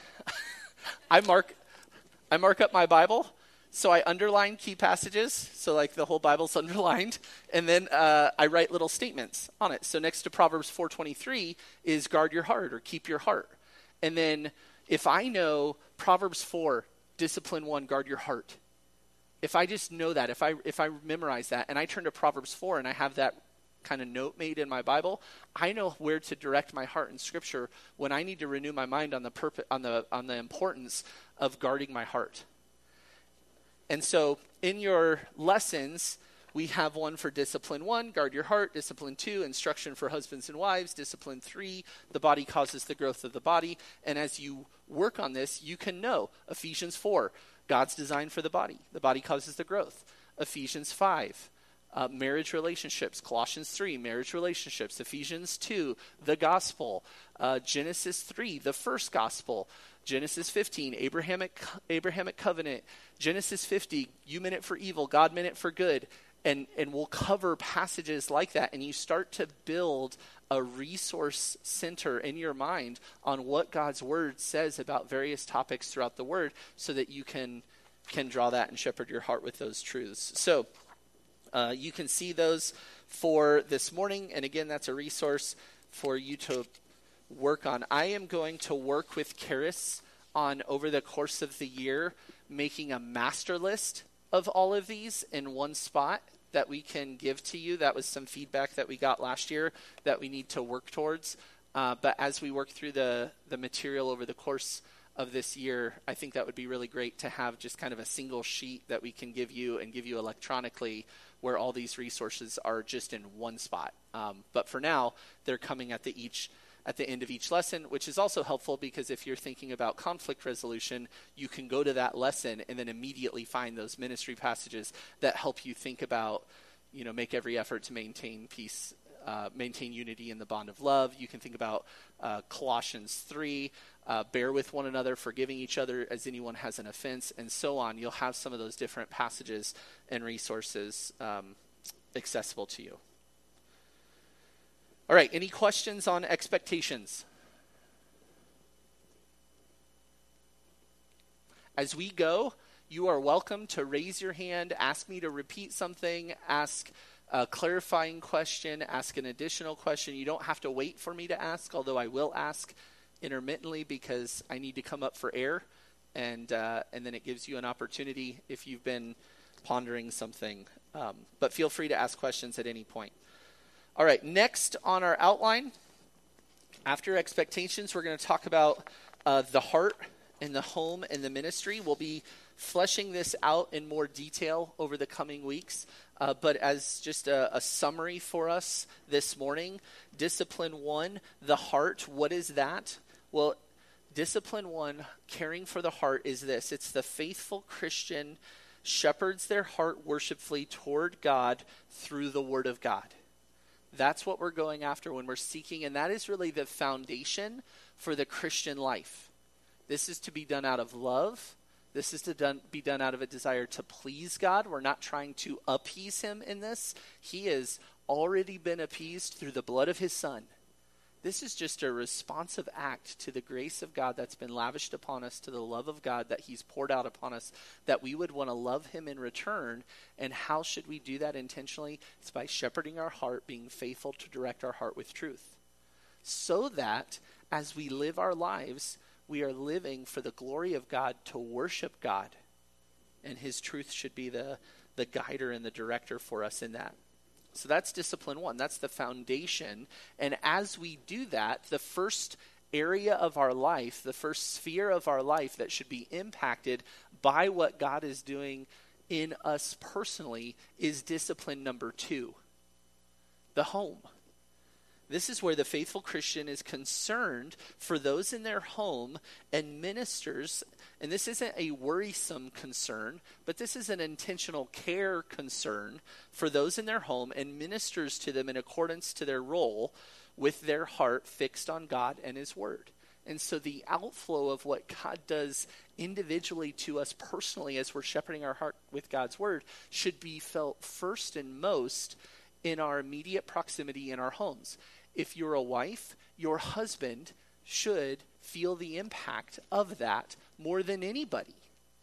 I mark I mark up my Bible. So I underline key passages. So like the whole Bible's underlined. And then uh, I write little statements on it. So next to Proverbs four twenty-three is guard your heart or keep your heart. And then if I know Proverbs four, discipline one, guard your heart. If I just know that, if I if I memorize that and I turn to Proverbs four and I have that kind of note made in my Bible, I know where to direct my heart in Scripture when I need to renew my mind on the purpose, on the on the importance of guarding my heart. And so, in your lessons, we have one for discipline one, guard your heart. Discipline two, instruction for husbands and wives. Discipline three, the body causes the growth of the body. And as you work on this, you can know Ephesians four, God's design for the body. The body causes the growth. Ephesians five. Uh, marriage relationships, Colossians three, marriage relationships, Ephesians two, the gospel, uh, Genesis three, the first gospel, Genesis fifteen, Abrahamic Abrahamic covenant, Genesis fifty, you meant it for evil, God meant it for good, and, and we'll cover passages like that, and you start to build a resource center in your mind on what God's word says about various topics throughout the word so that you can, can draw that and shepherd your heart with those truths. So, Uh, you can see those for this morning, and again, that's a resource for you to work on. I am going to work with Karis on, over the course of the year, making a master list of all of these in one spot that we can give to you. That was some feedback that we got last year that we need to work towards. Uh, but as we work through the, the material over the course of this year, I think that would be really great to have just kind of a single sheet that we can give you and give you electronically where all these resources are just in one spot. Um, but for now, they're coming at the each at the end of each lesson, which is also helpful because if you're thinking about conflict resolution, you can go to that lesson and then immediately find those ministry passages that help you think about, you know, make every effort to maintain peace, uh, maintain unity in the bond of love. You can think about uh, Colossians three, uh, bear with one another, forgiving each other as anyone has an offense, and so on. You'll have some of those different passages and resources um, accessible to you. All right, any questions on expectations? As we go, you are welcome to raise your hand, ask me to repeat something, ask a clarifying question, ask an additional question. You don't have to wait for me to ask, although I will ask intermittently because I need to come up for air, and uh, and then it gives you an opportunity if you've been pondering something. Um, but feel free to ask questions at any point. All right, next on our outline, after expectations, we're going to talk about uh, the heart and the home and the ministry. We'll be fleshing this out in more detail over the coming weeks. Uh, but as just a, a summary for us this morning, discipline one, the heart, what is that? Well, discipline one, caring for the heart, is this. It's the faithful Christian shepherds their heart worshipfully toward God through the Word of God. That's what we're going after when we're seeking, and that is really the foundation for the Christian life. This is to be done out of love. This is to done, be done out of a desire to please God. We're not trying to appease him in this. He has already been appeased through the blood of his Son. This is just a responsive act to the grace of God that's been lavished upon us, to the love of God that he's poured out upon us, that we would want to love him in return. And how should we do that intentionally? It's by shepherding our heart, being faithful to direct our heart with truth. So that as we live our lives, we are living for the glory of God, to worship God. And his truth should be the, the guider and the director for us in that. So that's discipline one. That's the foundation. And as we do that, the first area of our life, the first sphere of our life that should be impacted by what God is doing in us personally is discipline number two, the home. This is where the faithful Christian is concerned for those in their home and ministers. And this isn't a worrisome concern, but this is an intentional care concern for those in their home and ministers to them in accordance to their role with their heart fixed on God and his word. And so the outflow of what God does individually to us personally as we're shepherding our heart with God's word should be felt first and most in our immediate proximity in our homes. If you're a wife, your husband should feel the impact of that more than anybody.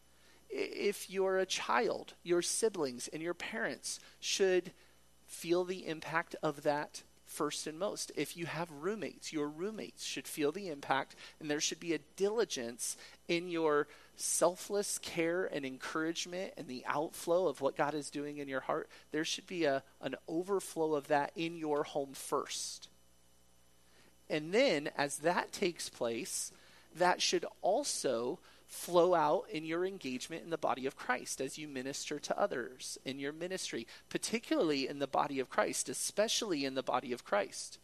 If you're a child, your siblings and your parents should feel the impact of that first and most. If you have roommates, your roommates should feel the impact, and there should be a diligence in your selfless care and encouragement and the outflow of what God is doing in your heart. There should be a, an overflow of that in your home first. And then as that takes place, that should also flow out in your engagement in the body of Christ as you minister to others in your ministry, particularly in the body of Christ, especially in the body of Christ.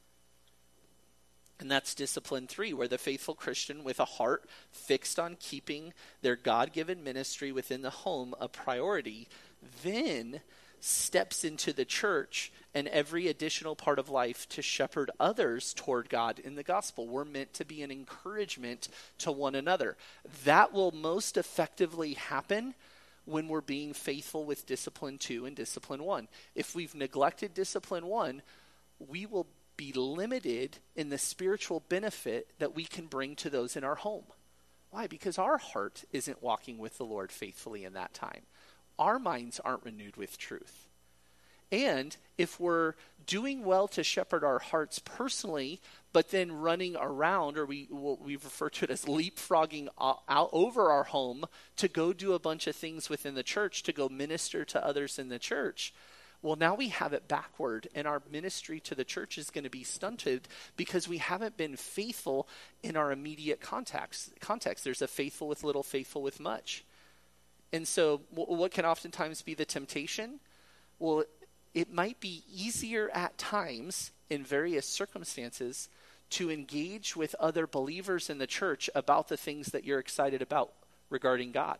And that's discipline three, where the faithful Christian with a heart fixed on keeping their God-given ministry within the home a priority, then steps into the church and every additional part of life to shepherd others toward God in the gospel. We're meant to be an encouragement to one another. That will most effectively happen when we're being faithful with discipline two and discipline one. If we've neglected discipline one, we will be limited in the spiritual benefit that we can bring to those in our home. Why? Because our heart isn't walking with the Lord faithfully in that time. Our minds aren't renewed with truth. And if we're doing well to shepherd our hearts personally, but then running around, or we we refer to it as leapfrogging out over our home to go do a bunch of things within the church, to go minister to others in the church, well, now we have it backward, and our ministry to the church is going to be stunted because we haven't been faithful in our immediate context. Context. There's a faithful with little, faithful with much. And so what can oftentimes be the temptation? Well, it might be easier at times in various circumstances to engage with other believers in the church about the things that you're excited about regarding God.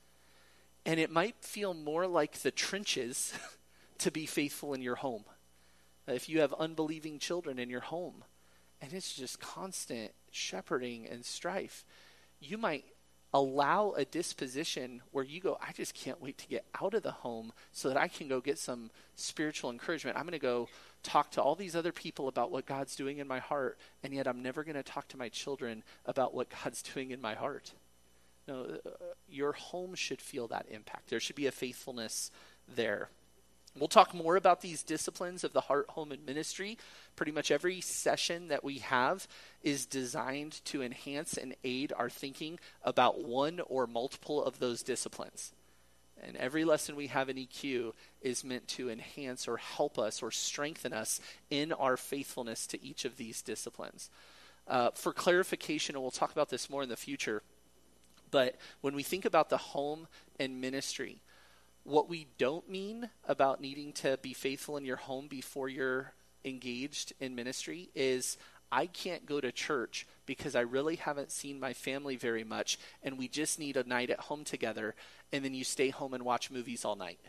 And it might feel more like the trenches to be faithful in your home. If you have unbelieving children in your home and it's just constant shepherding and strife, you might allow a disposition where you go, I just can't wait to get out of the home so that I can go get some spiritual encouragement. I'm going to go talk to all these other people about what God's doing in my heart, and yet I'm never going to talk to my children about what God's doing in my heart. No, uh, your home should feel that impact. There should be a faithfulness there. We'll talk more about these disciplines of the heart, home, and ministry. Pretty much every session that we have is designed to enhance and aid our thinking about one or multiple of those disciplines. And every lesson we have in E Q is meant to enhance or help us or strengthen us in our faithfulness to each of these disciplines. Uh, for clarification, and we'll talk about this more in the future, but when we think about the home and ministry, what we don't mean about needing to be faithful in your home before you're engaged in ministry is I can't go to church because I really haven't seen my family very much and we just need a night at home together, and then you stay home and watch movies all night.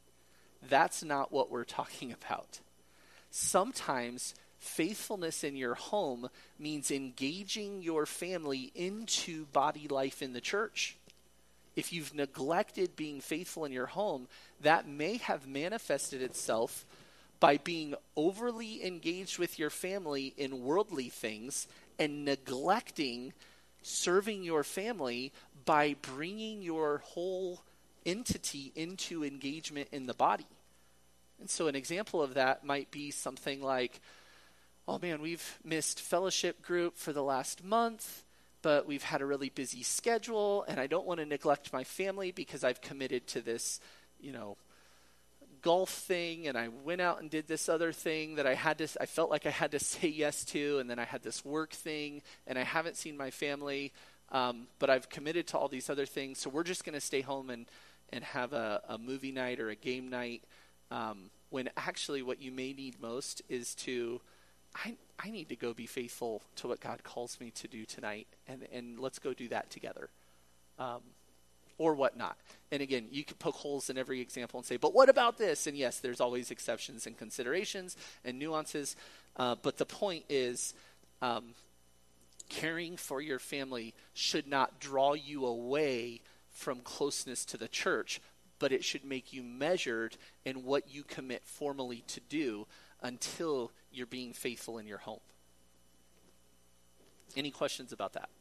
That's not what we're talking about. Sometimes faithfulness in your home means engaging your family into body life in the church. If you've neglected being faithful in your home, that may have manifested itself by being overly engaged with your family in worldly things and neglecting serving your family by bringing your whole entity into engagement in the body. And so an example of that might be something like, oh man, we've missed fellowship group for the last month, but we've had a really busy schedule, and I don't want to neglect my family because I've committed to this, you know, golf thing, and I went out and did this other thing that I had to, I felt like I had to say yes to, and then I had this work thing, and I haven't seen my family, um, but I've committed to all these other things, so we're just going to stay home and, and have a, a movie night or a game night, um, when actually what you may need most is to, I, I need to go be faithful to what God calls me to do tonight, and, and let's go do that together. Um, or whatnot. And again, you could poke holes in every example and say, but what about this? And yes, there's always exceptions and considerations and nuances. Uh, but the point is, um, caring for your family should not draw you away from closeness to the church, but it should make you measured in what you commit formally to do until you're being faithful in your home. Any questions about that?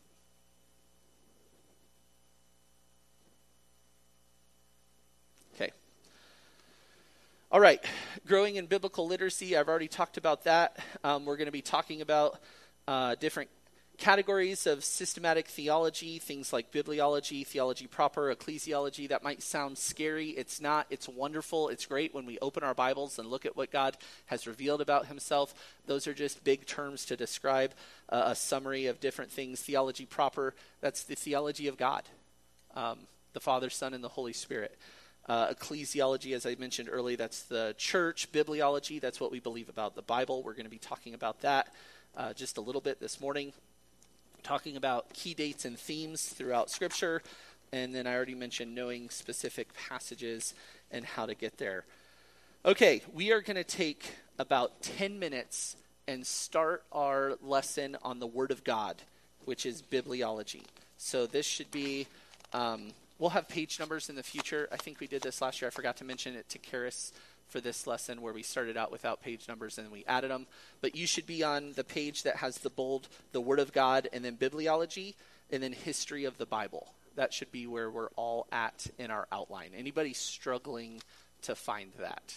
Okay. All right. Growing in biblical literacy. I've already talked about that. Um, we're going to be talking about uh, different categories of systematic theology, things like bibliology, theology proper, ecclesiology. That might sound scary. It's not. It's wonderful. It's great when we open our Bibles and look at what God has revealed about himself. Those are just big terms to describe uh, a summary of different things. Theology proper, that's the theology of God, um, the Father, Son, and the Holy Spirit. Uh, ecclesiology, as I mentioned earlier, that's the church. Bibliology, that's what we believe about the Bible. We're going to be talking about that uh, just a little bit this morning. Talking about key dates and themes throughout Scripture. And then I already mentioned knowing specific passages and how to get there. Okay, we are going to take about ten minutes and start our lesson on the Word of God, which is bibliology. So this should be... Um, We'll have page numbers in the future. I think we did this last year. I forgot to mention it to Karis for this lesson where we started out without page numbers and we added them. But you should be on the page that has the bold, the Word of God, and then bibliology, and then history of the Bible. That should be where we're all at in our outline. Anybody struggling to find that?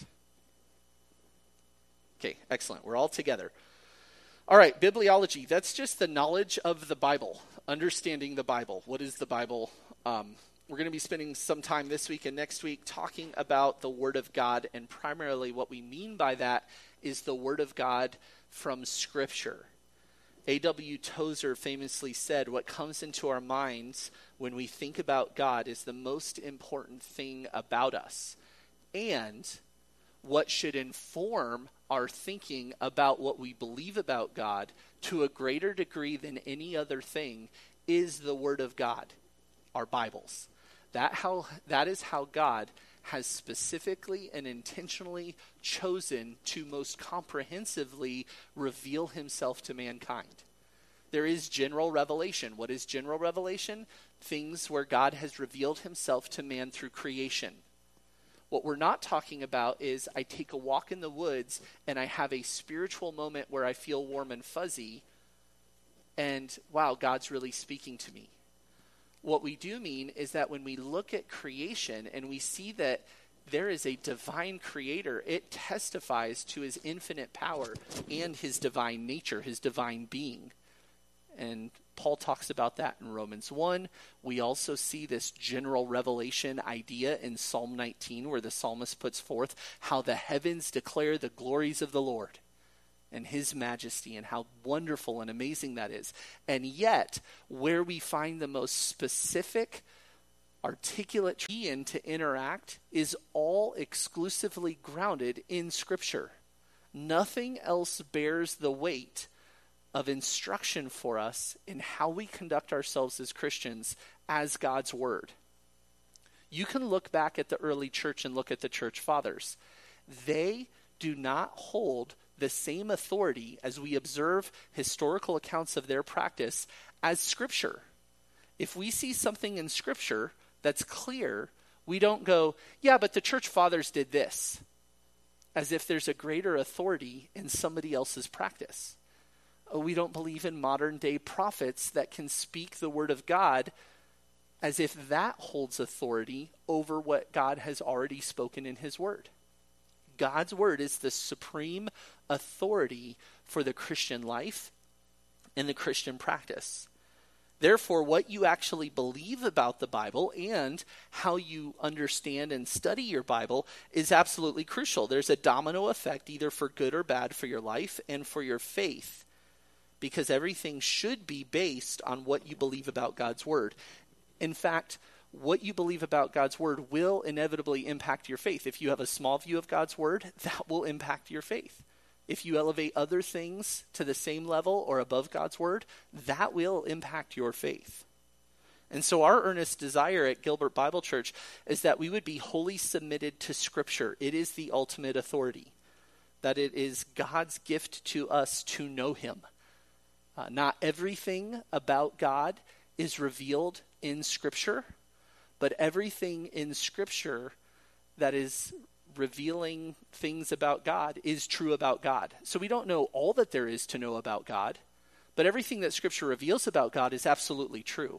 Okay, excellent. We're all together. All right, bibliology. That's just the knowledge of the Bible, understanding the Bible. What is the Bible? Um, We're going to be spending some time this week and next week talking about the Word of God, and primarily what we mean by that is the Word of God from Scripture. A W Tozer famously said, what comes into our minds when we think about God is the most important thing about us, and what should inform our thinking about what we believe about God to a greater degree than any other thing is the Word of God, our Bibles. That how that is how God has specifically and intentionally chosen to most comprehensively reveal himself to mankind. There is general revelation. What is general revelation? Things where God has revealed himself to man through creation. What we're not talking about is I take a walk in the woods and I have a spiritual moment where I feel warm and fuzzy and wow, God's really speaking to me. What we do mean is that when we look at creation and we see that there is a divine creator, it testifies to his infinite power and his divine nature, his divine being. And Paul talks about that in Romans one. We also see this general revelation idea in Psalm nineteen, where the psalmist puts forth how the heavens declare the glories of the Lord and his majesty, and how wonderful and amazing that is. And yet, where we find the most specific, articulate in to interact is all exclusively grounded in Scripture. Nothing else bears the weight of instruction for us in how we conduct ourselves as Christians as God's word. You can look back at the early church and look at the church fathers. They do not hold the same authority as we observe historical accounts of their practice as Scripture. If we see something in Scripture that's clear, we don't go, yeah, but the church fathers did this, as if there's a greater authority in somebody else's practice. We don't believe in modern day prophets that can speak the word of God as if that holds authority over what God has already spoken in his word. God's word is the supreme authority for the Christian life and the Christian practice. Therefore, what you actually believe about the Bible and how you understand and study your Bible is absolutely crucial. There's a domino effect, either for good or bad, for your life and for your faith, because everything should be based on what you believe about God's word. In fact, what you believe about God's word will inevitably impact your faith. If you have a small view of God's word, that will impact your faith. If you elevate other things to the same level or above God's word, that will impact your faith. And so our earnest desire at Gilbert Bible Church is that we would be wholly submitted to Scripture. It is the ultimate authority, that it is God's gift to us to know him. Uh, not everything about God is revealed in Scripture, but everything in Scripture that is revealing things about God is true about God. So we don't know all that there is to know about God, but everything that Scripture reveals about God is absolutely true.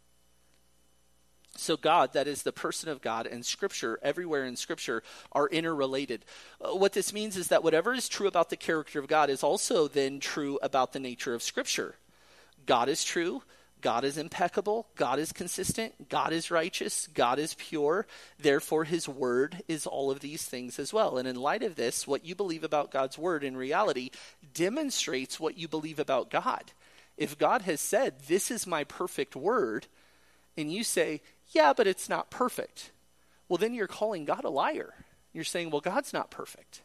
So God, that is the person of God, and Scripture, everywhere in Scripture, are interrelated. Uh, what this means is that whatever is true about the character of God is also then true about the nature of Scripture. God is true. God is impeccable, God is consistent, God is righteous, God is pure. Therefore, his word is all of these things as well. And in light of this, what you believe about God's word in reality demonstrates what you believe about God. If God has said, this is my perfect word, and you say, yeah, but it's not perfect, well, then you're calling God a liar. You're saying, well, God's not perfect.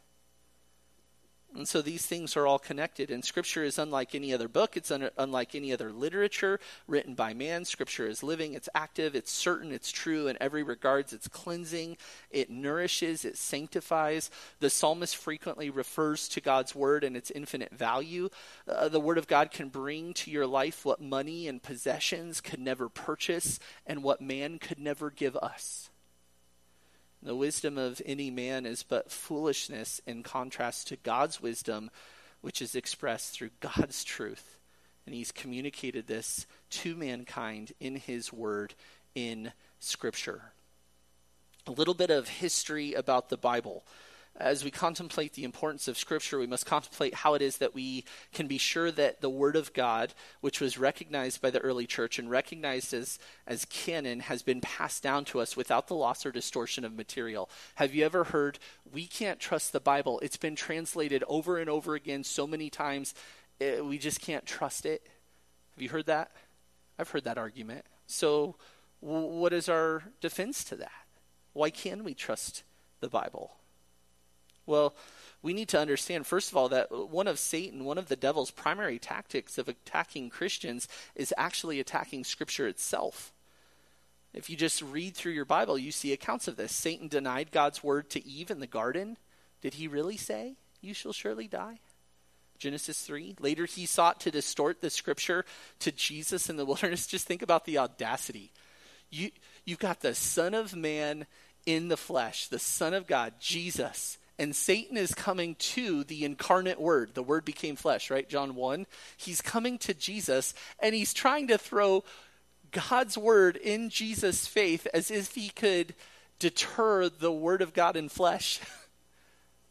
And so these things are all connected, and Scripture is unlike any other book. It's un- unlike any other literature written by man. Scripture is living, it's active, it's certain, it's true in every regards. It's cleansing, it nourishes, it sanctifies. The psalmist frequently refers to God's word and its infinite value. Uh, the word of God can bring to your life what money and possessions could never purchase and what man could never give us. The wisdom of any man is but foolishness in contrast to God's wisdom, which is expressed through God's truth. And he's communicated this to mankind in his word in Scripture. A little bit of history about the Bible. As we contemplate the importance of Scripture, we must contemplate how it is that we can be sure that the Word of God, which was recognized by the early church and recognized as, as canon, has been passed down to us without the loss or distortion of material. Have you ever heard, we can't trust the Bible? It's been translated over and over again so many times, it, we just can't trust it. Have you heard that? I've heard that argument. So w- what is our defense to that? Why can we trust the Bible? Well, we need to understand, first of all, that one of Satan, one of the devil's primary tactics of attacking Christians is actually attacking Scripture itself. If you just read through your Bible, you see accounts of this. Satan denied God's word to Eve in the garden. Did he really say, you shall surely die? Genesis three. Later, he sought to distort the Scripture to Jesus in the wilderness. Just think about the audacity. You, you've got the Son of Man in the flesh, the Son of God, Jesus. And Satan is coming to the incarnate Word. The Word became flesh, right? John one. He's coming to Jesus, and he's trying to throw God's Word in Jesus' faith as if he could deter the Word of God in flesh.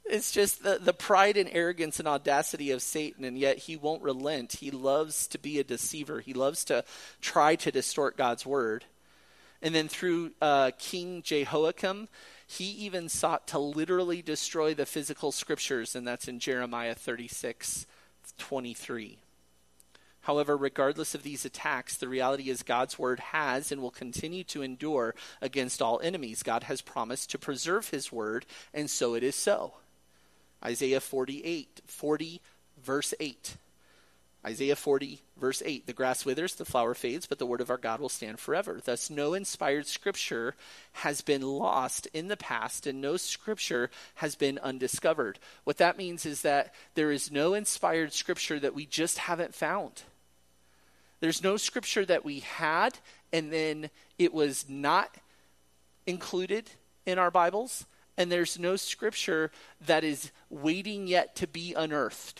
It's just the, the pride and arrogance and audacity of Satan, and yet he won't relent. He loves to be a deceiver. He loves to try to distort God's word. And then through uh, King Jehoiakim, he even sought to literally destroy the physical scriptures, and that's in Jeremiah thirty-six twenty-three. However, regardless of these attacks, the reality is God's word has and will continue to endure against all enemies. God has promised to preserve his word, and so it is so. Isaiah forty-eight, forty, verse eight. Isaiah forty, verse eight. The grass withers, the flower fades, but the word of our God will stand forever. Thus, no inspired scripture has been lost in the past, and no scripture has been undiscovered. What that means is that there is no inspired scripture that we just haven't found. There's no scripture that we had, and then it was not included in our Bibles. And there's no scripture that is waiting yet to be unearthed.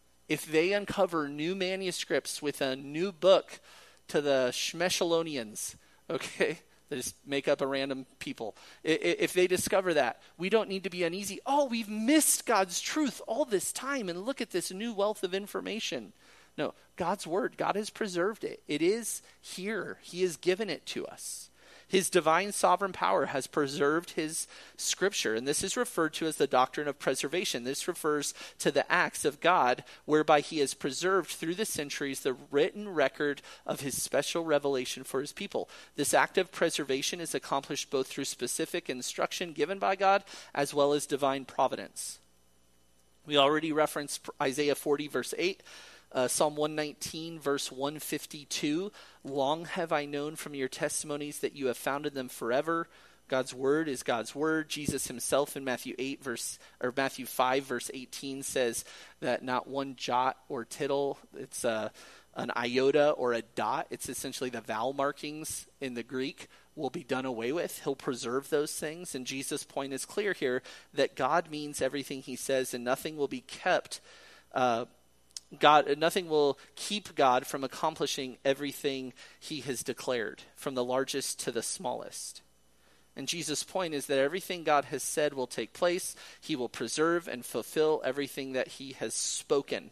If they uncover new manuscripts with a new book to the Shmeshalonians, okay, they just make up a random people. If they discover that, we don't need to be uneasy. Oh, we've missed God's truth all this time, and look at this new wealth of information. No, God's word, God has preserved it. It is here. He has given it to us. His divine sovereign power has preserved his scripture, and this is referred to as the doctrine of preservation. This refers to the acts of God whereby he has preserved through the centuries the written record of his special revelation for his people. This act of preservation is accomplished both through specific instruction given by God as well as divine providence. We already referenced Isaiah forty, verse eight. Uh, Psalm one nineteen, verse one fifty-two, long have I known from your testimonies that you have founded them forever. God's word is God's word. Jesus himself in Matthew eight, verse or Matthew five, verse eighteen says that not one jot or tittle, it's a, an iota or a dot, it's essentially the vowel markings in the Greek, will be done away with. He'll preserve those things. And Jesus' point is clear here that God means everything he says, and nothing will be kept uh God, nothing will keep God from accomplishing everything he has declared, from the largest to the smallest. And Jesus' point is that everything God has said will take place. He will preserve and fulfill everything that he has spoken.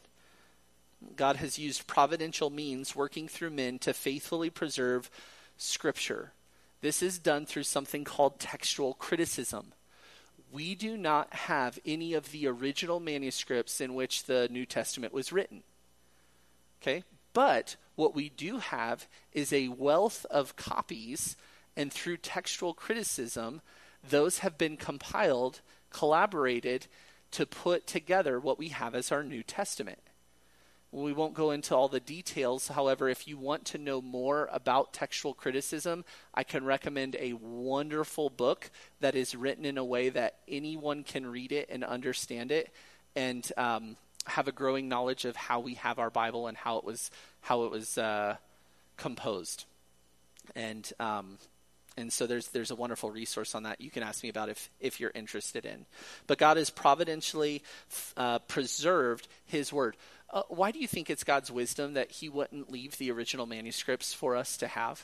God has used providential means working through men to faithfully preserve Scripture. This is done through something called textual criticism. We do not have any of the original manuscripts in which the New Testament was written. Okay? But what we do have is a wealth of copies, and through textual criticism, those have been compiled, collaborated to put together what we have as our New Testament. We won't go into all the details. However, if you want to know more about textual criticism, I can recommend a wonderful book that is written in a way that anyone can read it and understand it, and um, have a growing knowledge of how we have our Bible and how it was how it was uh, composed. And um, and so there's there's a wonderful resource on that you can ask me about if if you're interested in. But God has providentially uh, preserved his word. Uh, why do you think it's God's wisdom that he wouldn't leave the original manuscripts for us to have?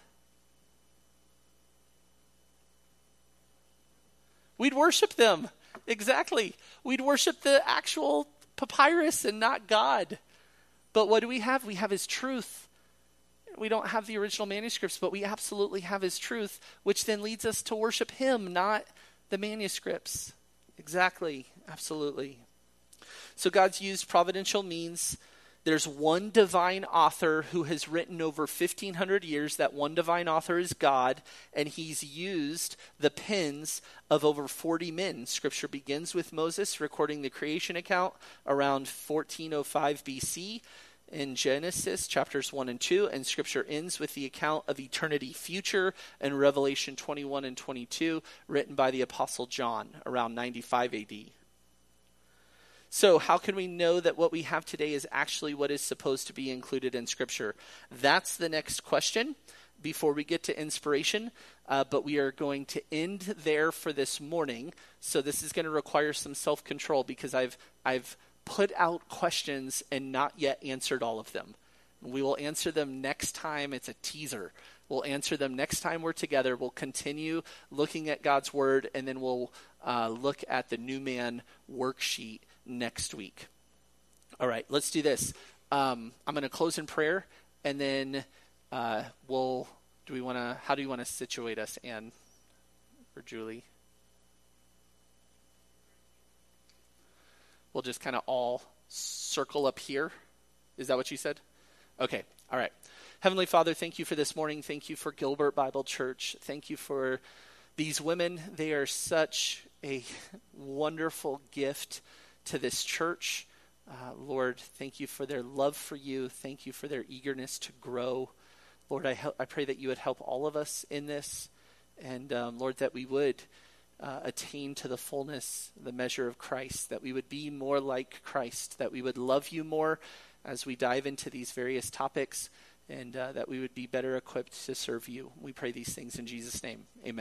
We'd worship them. Exactly. We'd worship the actual papyrus and not God. But what do we have? We have his truth. We don't have the original manuscripts, but we absolutely have his truth, which then leads us to worship him, not the manuscripts. Exactly. Absolutely. So God's used providential means. There's one divine author who has written over fifteen hundred years. That one divine author is God, and he's used the pens of over forty men. Scripture begins with Moses recording the creation account around fourteen oh five B C in Genesis chapters one and two, and Scripture ends with the account of eternity future in Revelation twenty-one and twenty-two, written by the Apostle John around ninety-five A D. So how can we know that what we have today is actually what is supposed to be included in Scripture? That's the next question before we get to inspiration, uh, but we are going to end there for this morning. So this is going to require some self-control because I've I've put out questions and not yet answered all of them. We will answer them next time. It's a teaser. We'll answer them next time we're together. We'll continue looking at God's word, and then we'll uh, look at the New Man worksheet next week. All right, let's do this. Um, I'm going to close in prayer, and then uh, we'll, do we want to, how do you want to situate us, Anne or Julie? We'll just kind of all circle up here. Is that what you said? Okay, all right. Heavenly Father, thank you for this morning. Thank you for Gilbert Bible Church. Thank you for these women. They are such a wonderful gift to this church. Uh, Lord, thank you for their love for you. Thank you for their eagerness to grow. Lord, I, help, I pray that you would help all of us in this. And um, Lord, that we would uh, attain to the fullness, the measure of Christ, that we would be more like Christ, that we would love you more as we dive into these various topics, and uh, that we would be better equipped to serve you. We pray these things in Jesus' name. Amen.